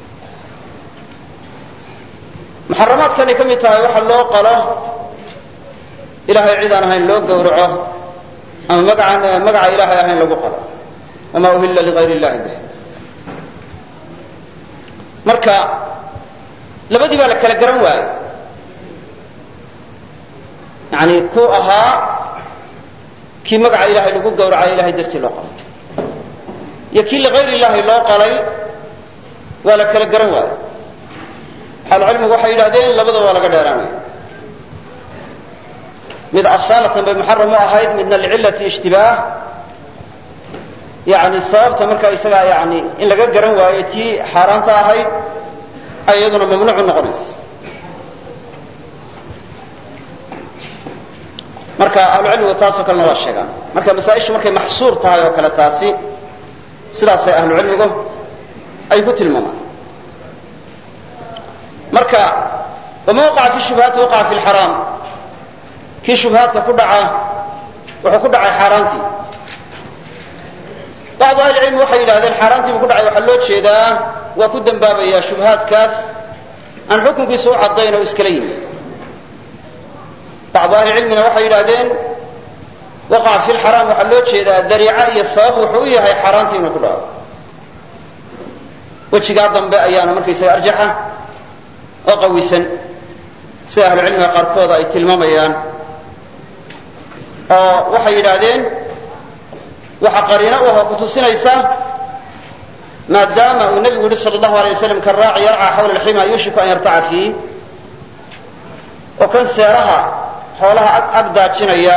muxaramaadkanay ka mid tahay waxa loo qalo ilahay cid aan ahayn loo gowraco ama magaca ilaahay ahayn lagu qalo wamaa uhilla ligayr illahi bih marka labadii baa la kala garan waaye yani ku ahaa kii magaca ilaahay lagu gowracay ilahay dartii loo qalay iyo kii ligayr illahi loo qalay waa la kala garan waaye ahlucilmigu waxay yidhahdeen labada waa laga dheeraanaya mid asaalatan bay muxaram u ahayd midna licillati ishtibaah yani sababta marka isagaa yani in laga garan waayo tii xaaraanta ahayd ay iyaduna mamnuucu noqonaysa marka ahlucilmigu taasoo kalena waa sheegaan marka masaaishu markay maxsuur tahay oo kale taasi sidaasay ahlucilmigu ay ku tilmaamaan marka wama waqaca fi shubahaati waqaca fi lxaraam kii shubahaadka ku dhaca wuxuu ku dhacay xaaraantii bacdu ahli cilmi waxay yidhahdeen xaaraantii buu ku dhacay waxaa loo jeedaa waa ku dembaabayaa shubahaadkaas aan xukunkiisu u caddayn oo iskala yimi bacdu ahli cilmina waxay yidhahdeen waqaca fi lxaraam waxaa loo jeedaa dariica iyo sabab wuxuu u yahay xaaraantii inuu ku dhaco wejigaa dambe ayaana markaysaga arjaxa oo qawisan sida ahlucilmiga qaarkooda ay tilmaamayaan oo waxay yidhaahdeen waxa qariino u ahoo kutusinaysa maadaama uu nebigu yihi sal allahu alay waslam kan raaci yarcaa xawla alxima yuushiku an yartaca fiih oo kan seeraha xoolaha ag daajinaya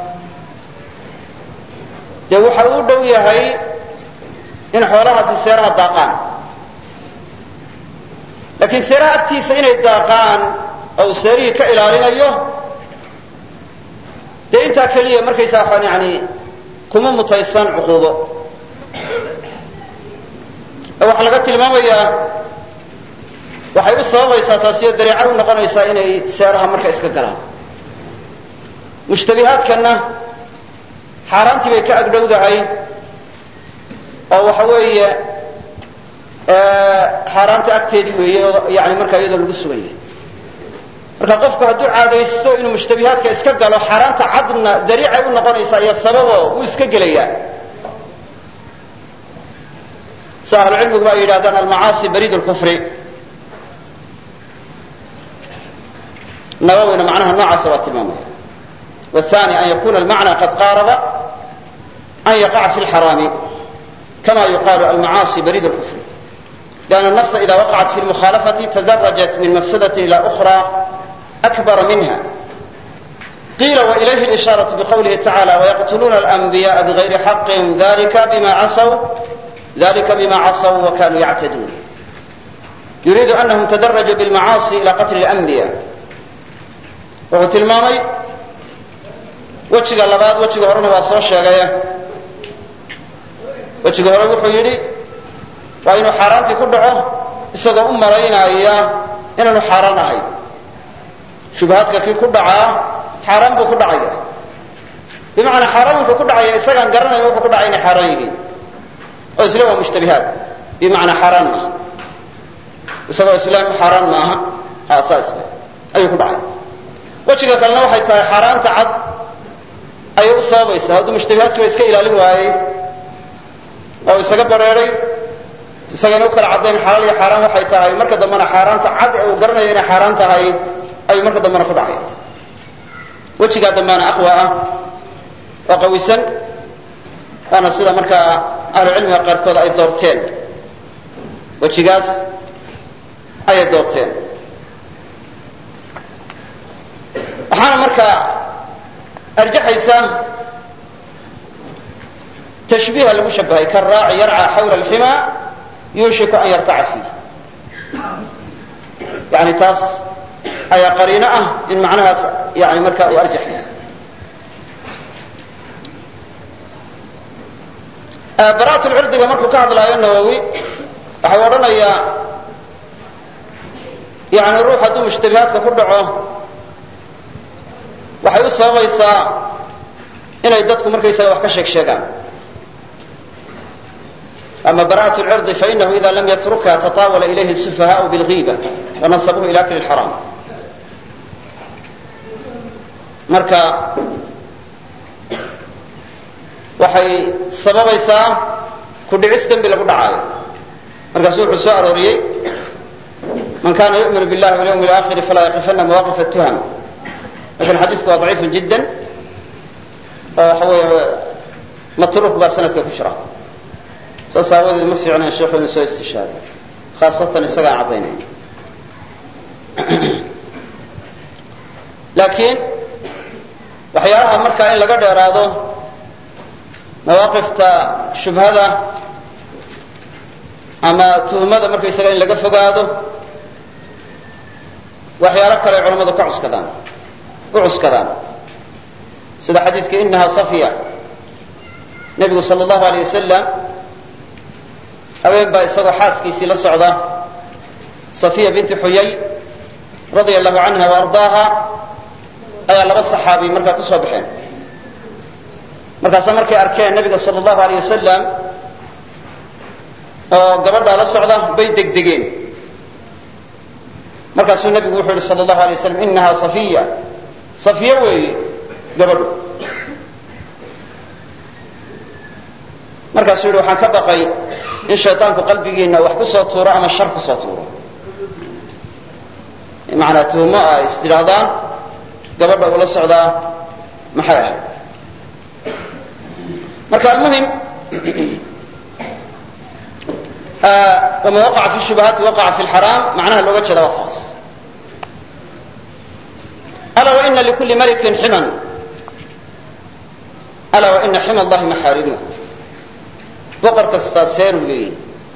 dee waxa uu dhow yahay in xoolahaasi seeraha daaqaan laakiin seeraha agtiisa inay daaqaan oo uu seerihii ka ilaalinayo dee intaa keliya markaysaa waxaan yani kuma mutaysan cuquubo waxaa laga tilmaamayaa waxay u sababaysaa taasiyo dareeca u noqonaysaa inay seeraha marka iska galaan mushtabihaadkanna xaaraantii bay ka agdhowdahay oo waxa weeye xaaraanta agteedii weeye oo yani markaa iyadoo lagu sugan yahay marka qofku hadduu caadaysto inuu mushtabihaadka iska galo xaaraanta cadna dariicay u noqonaysaa iyo sababo uu iska gelayaa si ahlucilmigu ba ay yidhahdaan almacaasi bariid lkufri nawawina macnaha noocaasa waa tilmaamaya wathani an yakuna almacna qad qaaraba an yaqaca fi lxaraami kama yuqalu almacaasi bariid lkufri لأن النفس إذا وقعت في المخالفة تدرجت من مفسدة إلى أخرى أكبر منها قيل وإليه الإشارة بقوله تعالى ويقتلون الأنبياء بغير حق ذلك بما عصوا وكانوا يعتدون يريد أنهم تدرجوا بالمعاصي إلى قتل الأنبياء وهو تلمامي وجهك اللباد وجهك هرنا واسوى الشيغاية وجهك هرنا وحيري waa inuu xaaraantii ku dhaco isagoo u malaynaya inaanu xaaraan ahayn shubahaadka kii ku dhacaa xaaraan buu ku dhacaya bimacnaa xaaraan wuxuu ku dhacaya isagaan garanayn wuxuu ku dhacay inay xaaraan yihiin oo isla waa mushtabihaad bimacnaa xaaraan maaha isagoo islaam xaaraan maaha saasle ayuu ku dhacay wejiga kalena waxay tahay xaaraanta cad ayay u sababaysaa hadduu mushtabihaadkiiba iska ilaalin waayey oo isaga bareeray isagana u kala caddayn xalaal iyo xaaraan waxay tahay marka dambena xaaraanta cad ee uu garanayo inay xaaraan tahay ayuu marka dambena ku dhacay wejigaa dambaana aqwa ah oo qawisan waana sida markaa ahlucilmiga qaarkood ay doorteen wejigaas ayay doorteen waxaana markaa arjaxaysa tashbiiha lagu shabahay karaaci yarca xawla alxima yuushiku an yartaca fiih yani taas ayaa qariino ah in macnahaas yani markaa uu arjaxaya. bara'at lcirdiga markuu ka hadlaayo nawowi waxau odhanayaa yani ruux hadduu mushtabihaadka ku dhaco waxay u sababaysaa inay dadku markaysaga wax ka sheegaan. ama bara'at lcirdi fainahu ida lam yatrukha tataawala ilayhi sufahaau bilgiiba wanasabuhu ila akli lxaraam. marka waxay sababaysaa ku dhicis dembi lagu dhacaayo. markaasu wuxuu soo arooriyey man kana yu'minu billahi walyawmi alaakhiri falaa yaqifana mawaqif atuham. lakin xadiisku waa daciifu jiddan oo waxa weeye matruuk baa sanadka ku jira. saas aawadeed ma fiicnayn sheekhu inuu soo istishaado khaasatan isagaan caddaynay. laakiin waxyaalaha markaa in laga dheeraado mawaaqifta shubhada ama tuhmada markaysaga in laga fogaado waxyaalo kale culamadu ka u cuskadaan sida xadiiska inaha safiya. nebigu sala allahu alayh wasalam haween baa isagoo xaaskiisii la socda safiya binti xuyay radia allahu canha wa ardaaha ayaa laba saxaabi markaa ku soo baxeen. markaasa markay arkeen nebiga sala allahu alayh wasalam oo gabadhaa la socda bay degdegeen. markaasuu nebigu wuxuu yihi sala allahu alay wasalam inaha safiya, safiya weeye gabadhu. markaasuu yihi waxaan ka baqay in shayطaanku qalbigiina wax ku soo tuuro ama shar ku soo tuuro. macanaa tuhmo ay istidhaahdaan gabadha ula socdaa maxay ahayd. marka almuhim wama waqaca fi shubahaati waqaca fi lxaraam macnaha looga jeeda waa saas. alaa waina likuli malikin ximan alaa waina xima allahi maxaarimuh. boqor kastaa seeruu leeyahy.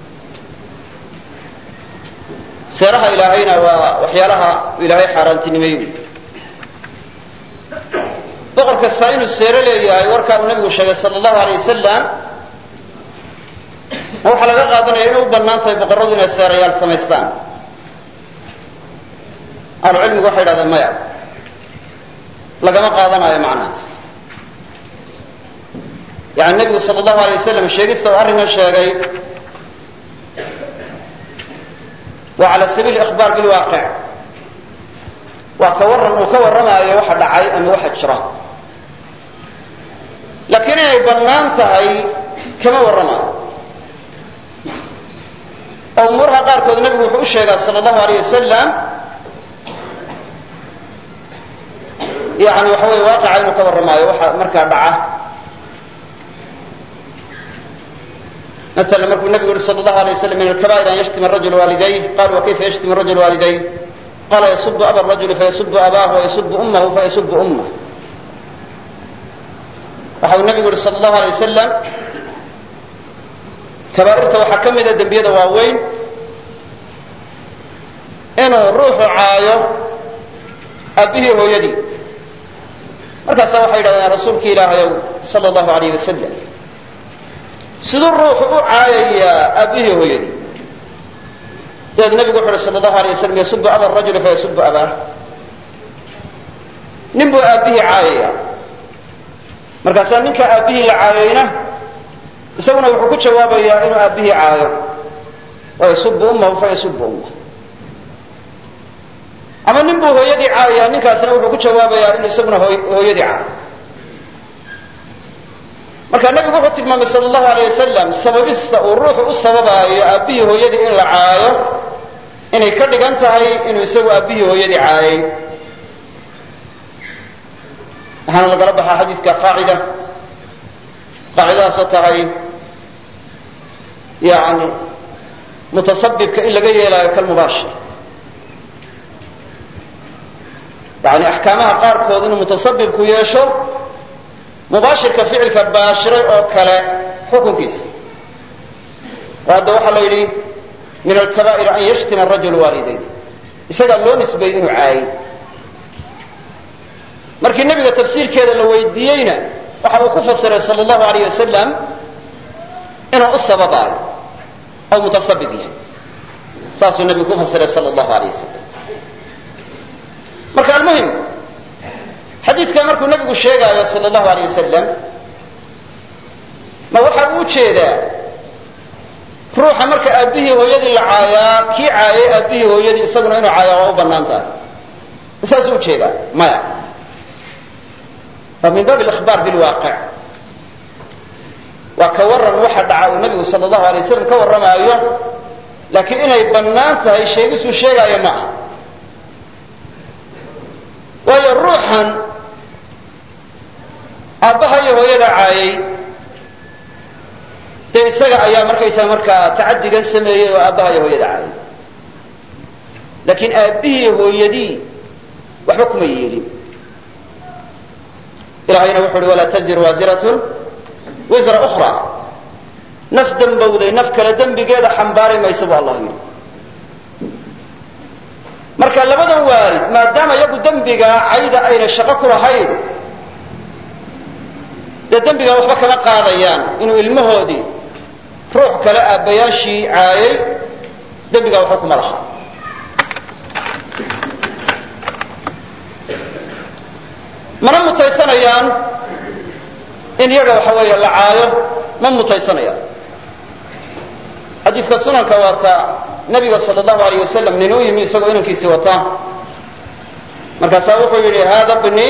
seeraha ilaahayna waa waxyaalaha ilaahay xaaraantinimeeyu. boqor kastaa inuu seero leeyahay warkaa uu nabigu sheegay sala allahu alay wasalam ma waxaa laga qaadanaya inay u bannaan tahay boqorradu inay seerayaal samaystaan. ahlucilmigu waxay yidhahdeen maya, lagama qaadanayo macnahaas. yani nebigu sala allahu alay wasalam sheegista uu arrinkan sheegay waa cala sabiili ikhbaar bilwaaqic. waa ka warran uu ka warramaayo waxa dhacay ama waxa jira. laakiin inay bannaan tahay kama warramayo. oo umuuraha qaarkood nebigu wuxuu u sheegaa sala allahu alayh wasalam yani waxa weeye waaqica inuu ka warramaayo waxa markaa dhaca. مثلا markuu nabigu yihi sal اlahu alيه waslam min alkaba'ir an yashtima الrajul waalidayh qalu wakayfa yashtim الrajul waalidayh qala yasubu aba الrajuli fayasubu abahu wayasubu umahu fayasubu ummah. waxa uu nabigu yihi sal اlahu alيه wasalam kabaa'irta waxaa ka mida dembiyada waaweyn inuu ruuxu caayo aabihii hooyadii. markaasa waxay yidhahdeen rasuulki ilaahayow sal اlahu alayh wasalam siduu ruuxu u caayayaa aabihii hooyadii. dabeed nabigu wuxu uhi sal allahu alay waslam yasubu aba rajuli fayasubu abaah. nin buu aabbihii caayaya. markaasaa ninka aabbihii la caayayna isaguna wuxuu ku jawaabayaa inuu aabbihii caayo wayasubu ummahu fayasubu ummah. ama nin buu hooyadii caayaya, ninkaasina wuxuu ku jawaabayaa inuu isaguna hooyadii caayo. marka nebigu wuxuu tilmaamay sal allahu alayh wasalam sababista uu ruuxu u sababaayo aabbihii hooyadii in la caayo inay ka dhigan tahay inuu isagu aabbihii hooyadii caayay. waxaana lagala baxaa xadiiska qaacidadaasoo tahay yani mutasabibka in laga yeelaayo kalmubaashir. yani axkaamaha qaarkood inuu mutasabibku yeesho mubaashirka ficilka baashiray oo kale xukunkiisa hadda waxaa la yidhi min alkabaa'ir an yashtima arajulu waalidayn isagaa loo nisbeeyey inuu caayay markii nebiga tafsiirkeeda la weydiiyeyna waxa uu ku fasiray sal allahu alayh wasalam inuu u sababaayo oo mutasabib yahay saasuu nebigu ku fasiray sal allahu alayh wasalam marka almuhim xadiidka markuu nebigu sheegaayo sal allahu alayh wasalam ma waxa uu ujeedaa ruuxa marka aabbihii hooyadii la caayaa kii caayay aabbihii hooyadii isaguna inuu caayaa waa u bannaan tahay saasuu ujeedaa maya waa min baab alikhbaar bilwaaqic waa ka warran waxa dhaca uu nebigu sala allahu alay wasalam ka warramaayo laakiin inay bannaan tahay sheegisuu sheegaayo ma aha waayo ruuxan aabbaha iyo hooyada caayay dee isaga ayaa markaysaa markaa tacadigan sameeyey oo aabbaha iyo hooyada caayay laakiin aabbihii hooyadii waxba kuma yeelin ilahayna wuxu uhi walaa taziru waasiratun wisra ukhra naf dembowday naf kale dembigeeda xambaari maysa bu allah yidhi marka labadan waalid maadaama iyagu dembigaa cayda ayna shaqo ku lahayn dee dembigaa waxba kama qaadayaan inuu ilmahoodii ruux kale aabbayaashii caayay dembigaa waxba kuma laha mana mutaysanayaan in iyaga waxa weeye la caayo ma mutaysanayaan xadiiska sunanka waata nabiga sal allahu alayh wasalam nin u yimi isagoo inankiisii wataa markaasaa wuxuu yidhi haada bnii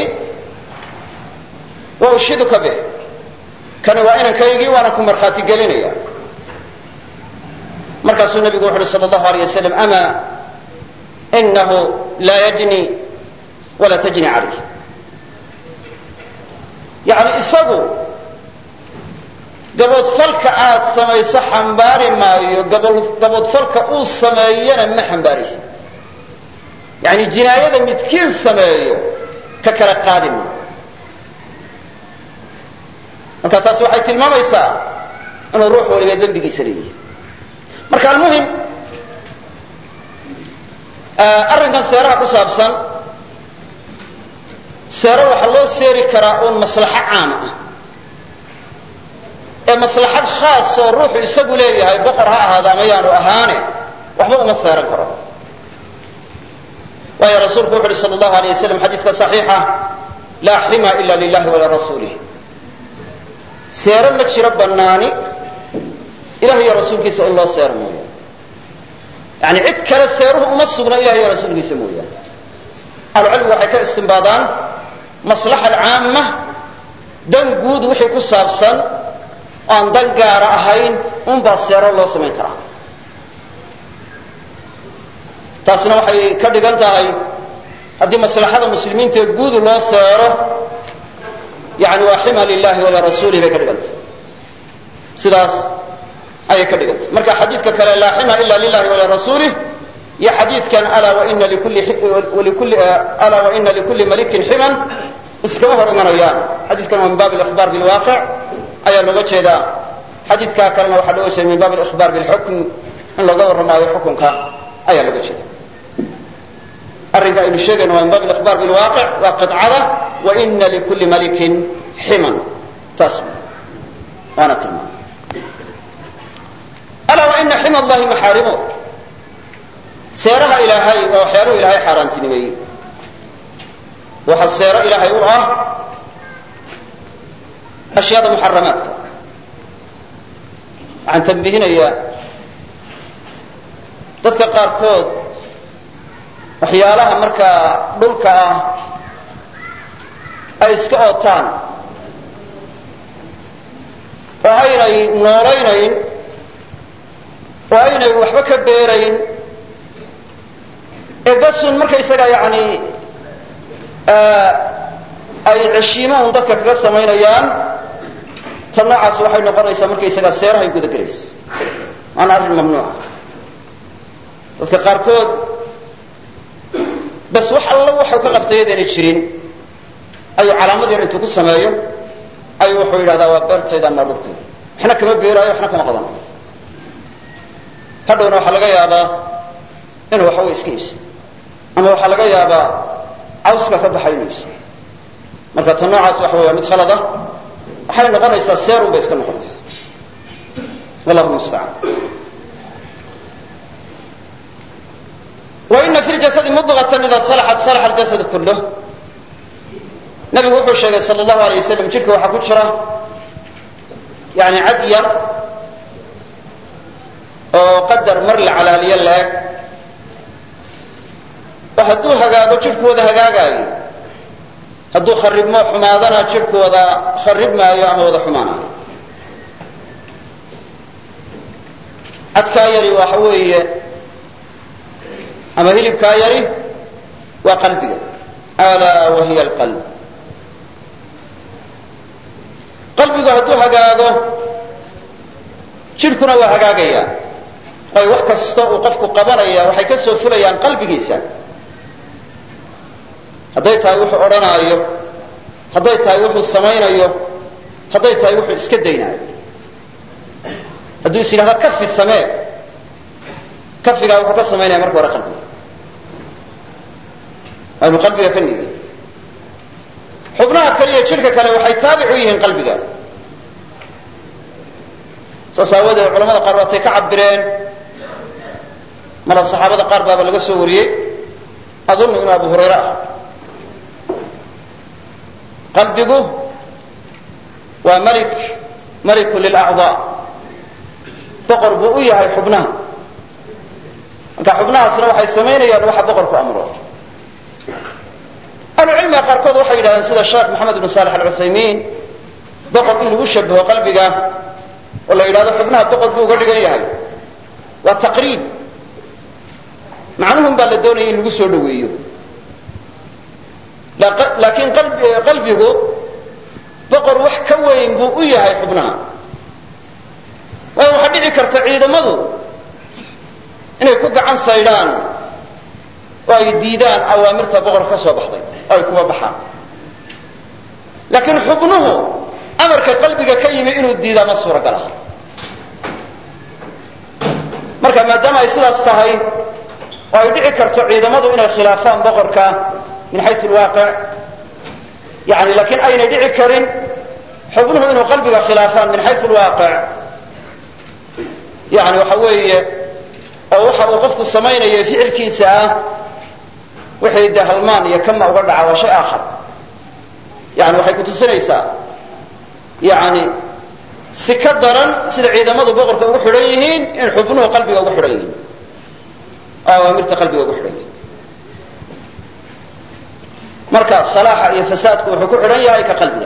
wa ushiduka bih kani waa inankaygii waana ku markhaati gelinaya markaasuu nabigu wuxu uhi sal allahu alayh wasalam ama inahu laa yajni walaa tajni calayh yani isagu gaboodfalka aad samayso xambaari maayo gaboodfalka uu sameeyana ma xambaaraysa yani jinaayada midkiin sameeyo ka kala qaadi maayo marka taas waxay tilmaamaysaa inuu ruux waliba dembigiisa leeyahay marka almuhim arrinkan seeraha ku saabsan seero waxaa loo seeri karaa uun maslaxo caama ah ee maslaxad khaas oo ruuxu isagu leeyahay boqor ha ahaada ama yaanu ahaane waxba uma seeran karo waayo rasuulku wuxu uhi sal allahu alayh wasalam xadiiska saxiixa laa xima ila lilahi walirasuulih seero ma jiro bannaani ilah iyo rasuulkiisa in loo seero mooyaane yani cid kale seeruhu uma sugna ilah iyo rasuulkiisa mooyaane ahlucilmigu waxay ka istimbaadaan maslaxa alcaama dan guud wixii ku saabsan aan dan gaara ahayn unbaa seero loo samayn karaa taasna waxay ka dhigan tahay haddii maslaxada muslimiinta guud loo seero yani waa xima lilahi walirasuulih bay ka dhigan tahay sidaas ayay ka dhigan tahay marka xadiidka kale laa xima ila lilahi walirasuulih iyo xadiidkan alaa waina likulli malikin ximan iskama hor imanayaan xadiiskan waa min baab alikhbaar bilwaaqic ayaa looga jeedaa xadiidkaa kalena waxaa looga jeeda min baab alikhbaar bilxukm in looga warramaayo xukunka ayaa looga jeeda arrinka aynu sheegayna waa min baab alikhbaar bilwaaqic waa qidcada waina likulli malikin ximan taas waana tilmaam alaa waina xima allahi maxaarimo seeraha ilaahay waa waxyaaluhu ilaahay xaaraantinimeeyey waxa seero ilaahay u ah ashyaada muxaramaadka waxaan tambihinayaa dadka qaarkood waxyaalaha markaa dhulka ah ay iska ootaan oo aynay noolaynayn oo aynay waxba ka beerayn ee basun markaysaga yani ay ceshiimo un dadka kaga samaynayaan ta noocaas waxay noqonaysaa markaysaga seerahay guda gelaysa waana arrin mamnuuca dadka qaarkood bas wax alla waxau ka qabtay yadayna jirin ayuu calaamad yar intuu ku sameeyo ayuu wuxuu yidhahdaa waa beertayda ama dhulkayda waxna kama beeraayo waxna kama qabanayo hadhowna waxaa laga yaabaa inuu waxaway iska iibsado ama waxaa laga yaabaa cawska ka baxay inuu iibsado marka tan noocaas waxa wey waa mid khalada waxay noqonaysaa seerun bay iska noqonaysaa wallahu mustacaan waina fi ljasadi mudgatan ida salaxat salaxa aljasadu kulluh nabigu wuxuu sheegay sal allahu alay wasalam jidhka waxaa ku jira yani cad yar oo qadar mar la calaaliyo la-eg oo hadduu hagaago jidhku wada hagaagaayo hadduu kharibmo xumaadana jidhku wada kharib maayo ama wada xumaanayo cadkaa yari waxa weeye ama hilibkaa yari waa qalbiga alaa wahiya alqalb qalbigu hadduu hagaago jidhkuna waa hagaagaya ay wax kasta uu qofku qabanaya waxay ka soo fulayaan qalbigiisa hadday tahay wuxuu odhanaayo hadday tahay wuxuu samaynayo hadday tahay wuxuu iska daynaayo hadduu is yidhahdo kafi samee kafigaa wuxuu ka samaynaya marka hore qalbiga aynu qalbiga ka nigay xubnaha kale iyo jidhka kale waxay taabic u yihiin qalbiga saas aawadeed culamada qaar waatay ka cabireen mara saxaabada qaar baaba laga soo wariyey adunnu inuu abu hurayre ah qalbigu waa maliku lilacdaa boqor buu u yahay xubnaha marka xubnahaasna waxay samaynayaan waxa boqorku amro ahlucilmiga qaarkood waxay yidhahdeen sida sheekh maxamed ibn saalex alcuthaymiin boqor in lagu shabaho qalbiga oo la yidhahdo xubnaha boqor buu uga dhigan yahay waa taqriib macnuhun baa la doonaya in lagu soo dhaweeyo laakiin qalbigu boqor wax ka weyn buu u yahay xubnaha waayo waxaa dhici karta ciidamadu inay ku gacan saydhaan oo ay diidaan awaamirta boqor ka soo baxday oo ay kuba baxaan laakiin xubnuhu amarka qalbiga ka yimi inuu diidaa ma suuragal ah marka maadaama ay sidaas tahay oo ay dhici karto ciidamadu inay khilaafaan boqorka min xayu lwaaqic yani laakiin aynay dhici karin xubnuhu inuu qalbiga khilaafaan min xayu lwaaqic yani waxa weeye oo waxa uu qofku samaynayo ficilkiisa ah wixii de halmaan iyo kama uga dhaca waa shay aakhar yani waxay kutusinaysaa yani si ka daran sida ciidamadu boqorka ugu xidhan yihiin in xubnuhu qalbiga ugu xidhan yihiin oo awaamirta qalbiga ugu xidhan yihiin marka salaaxa iyo fasaadku wuxuu ku xidhan yahay ka qalbiga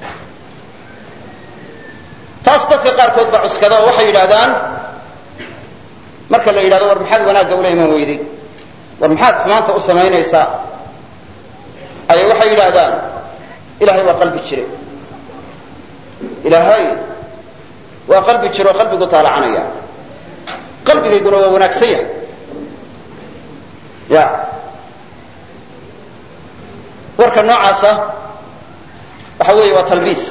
taas dadka qaarkood baa cuskada oo waxay yidhahdaan marka la yidhahdo war maxaad wanaagga ula iman weyday war maxaad xumaanta u samaynaysaa ayay waxay yidhaahdaan ilahay waa qalbi jire ilaahay waa qalbi jire oo qalbigu taalacanaya qalbigayguna waa wanaagsan yahay ya warka noocaasa waxa weeye waa talbiis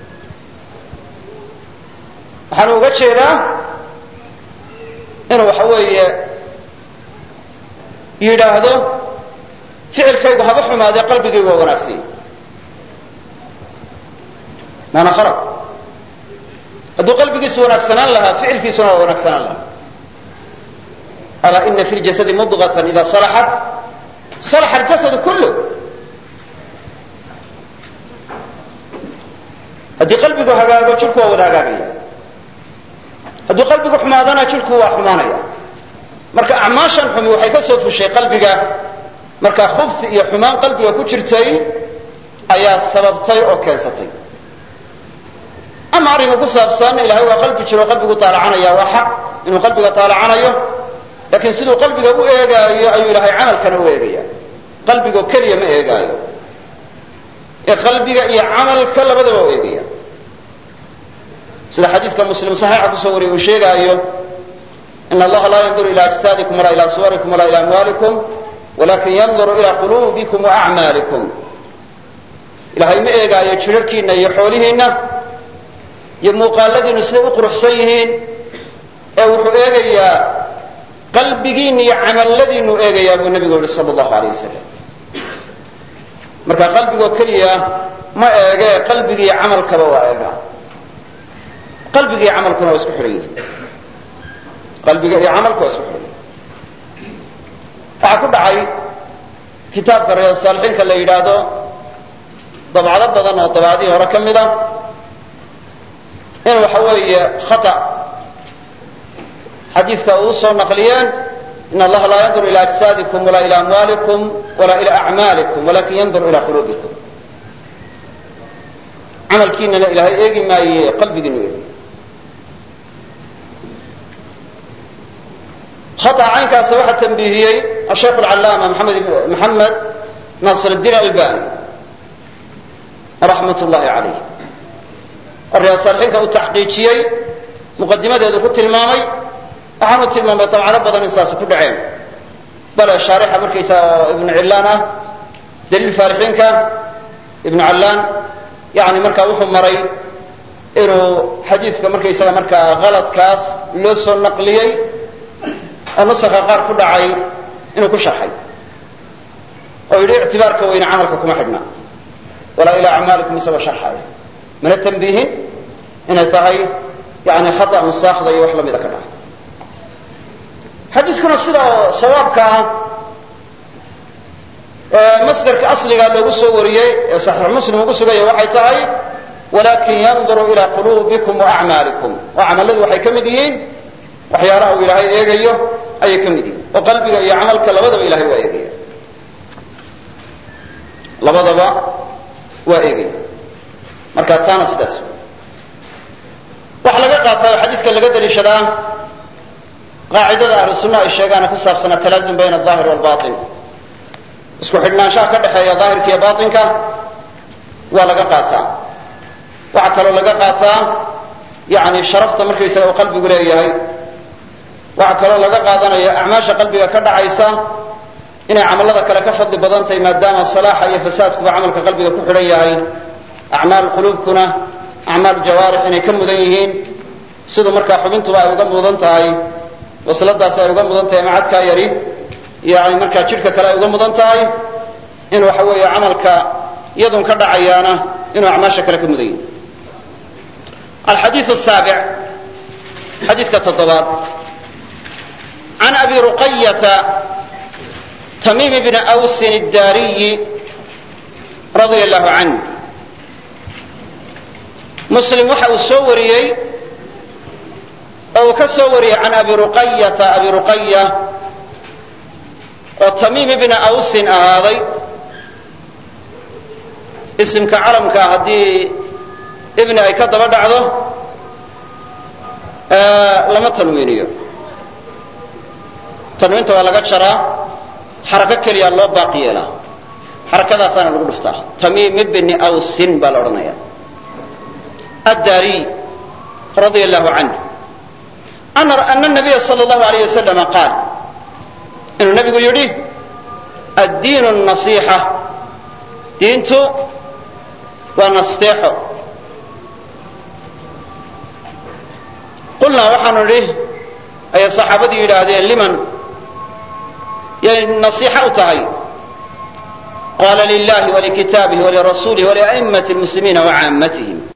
waxaanu uga jeedaa inuu waxa weeye yidhaahdo ficilkaygu haba xumaadee qalbigaygu waa wanaagsanya maana khalad hadduu qalbigiisu wanaagsanaan lahaa ficilkiisuna waa wanaagsanaan lahaa alaa ina fi ljasadi mudgatan ida salaxat salaxa aljasadu kullu haddii qalbigu hagaago jidhku waa wada hagaagaya hadduu qalbigu xumaadana jidhku waa xumaanaya marka acmaashan xumi waxay ka soo fushay qalbiga marka khubsi iyo xumaan qalbiga ku jirtay ayaa sababtay oo keensatay ama arrinka ku saabsan ilahay waa qalbi jiro qalbigu taalacanaya waa xaq inuu qalbiga taalacanayo laakiin siduu qalbiga u eegaayo ayuu ilahay camalkana u eegaya qalbigoo keliya ma eegaayo ee qalbiga iyo camalka labadaba u eegaya sida xadiidka muslim saxiixa kusoo wariyay uu sheegaayo in allaha laa yanduru ila ajsaadikum walaa ila suwarikum walaa ila amwaalikum walakin yanduru ila quluubikum wa acmaalikum ilahay ma eegaayo jidharhkiinna iyo xoolihiinna iyo muuqaaladiinu siday u quruxsan yihiin ee wuxuu eegayaa qalbigiinna iyo camalladiinu eegayaa buu nebigu yihi sala allahu alayh wasalam marka qalbigoo keliya ma eegee qalbiga iyo camalkaba waa eegaa qalbiga iyo camalkuna waa isku xidhan yihiin qalbiga iyo camalku waa isku xidhan yihin waxaa ku dhacay kitaabka riyaad saalixiinka la yidhaahdo dabcado badan oo dabcadihii hore ka mid a in waxa weeye khata xadiiska uu soo naqliyeen in allaha laa yandur ila ajsaadikum walaa ila amwaalikum walaa ila acmaalikum walakin yandur ila quluubikum camalkiinana ilaahay eegi maaye qalbigiinu eegi khata caynkaasi waxaa tanbiihiyey asheikh alcallaama maxamed naasir الdiin albani raxmat ullahi calayh oo riyaad saalixiinka uu taxqiijiyey muqadimadeedu ku tilmaamay waxaanu tilmaamay dabcado badan in saasi ku dhaceen bale shaarixa markaysaga ibnu cillaan ah daliil faalixiinka ibnu callaan yani markaa wuxuu maray inuu xadiiska markaysaga markaa haladkaas loo soo naqliyey oo nusakha qaar ku dhacay inuu ku sharxay oo yidhi ictibaarka weyne camalka kuma xidhna walaa ilaa acmaalikum isagoo sharxaya mana tanbiihin inay tahay yani khata nusaakda iyo wax lamida ka dhaca xadiiskuna sida sawaabka ah masdarka asliga loogu soo wariyey ee saxiix muslim ugu sugaya waxay tahay walakin yanduru ila quluubikum wa acmaalikum oo camalladu waxay ka mid yihiin waxyaalaha uu ilaahay eegayo ayay ka mid yihiin oo qalbiga iyo camalka labadaba ilahay waa eegaya labadaba waa eegaya marka taana sidaas waxa laga qaataa oo xadiiska laga daliishadaa qaacidada ahlu sunna ay sheegaan ku saabsan talaazum bayna adhaahir waalbatin isku xidhnaanshaha ka dhexeeya daahirka iyo baatinka waa laga qaataa waxaa kaloo laga qaataa yani sharafta markaysaga uu qalbigu leeyahay waxaa kaloo laga qaadanaya acmaasha qalbiga ka dhacaysa inay camallada kale ka fadli badan tahay maadaama salaaxa iyo fasaadkuba camalka qalbiga ku xidhan yahay acmaal quluubkuna acmaal jawaarix inay ka mudan yihiin siduu markaa xubintuba ay uga mudan tahay wasladaasi ay uga mudan tahay macadkaa yari yani markaa jidhka kale ay uga mudan tahay in waxa weeye camalka iyadun ka dhacayaana inuu acmaasha kale ka mudan yihin alxadiiu saabic xadiiska toddobaad can abi ruqayata tamiim bni awsin addaariyi radia allahu canh muslim waxa uu soo wariyey oo uu ka soo wariyey can abi ruqayata abi ruqaya oo tamiim ibna awsin ahaaday isimka calamka haddii ibni ay ka daba dhacdo lama tanwiiniyo tanwiinta waa laga jaraa xarako keliya loo baaqi yeelaa xarakadaasaana lagu dhuftaa tamiim ibni awsin baa la odhanaya addaariy radia allahu canh ana nabiya sala allahu alayh wasalama qaal inuu nabigu yidhi addiinu nasiixa diintu waa nasteexo qulnaa waxaanu nidhi ayay saxaabadii yidhaahdeen liman yay nasiixa u tahay qaala lilahi walikitaabihi walirasuulihi walia'immati lmuslimiina wacaamatihim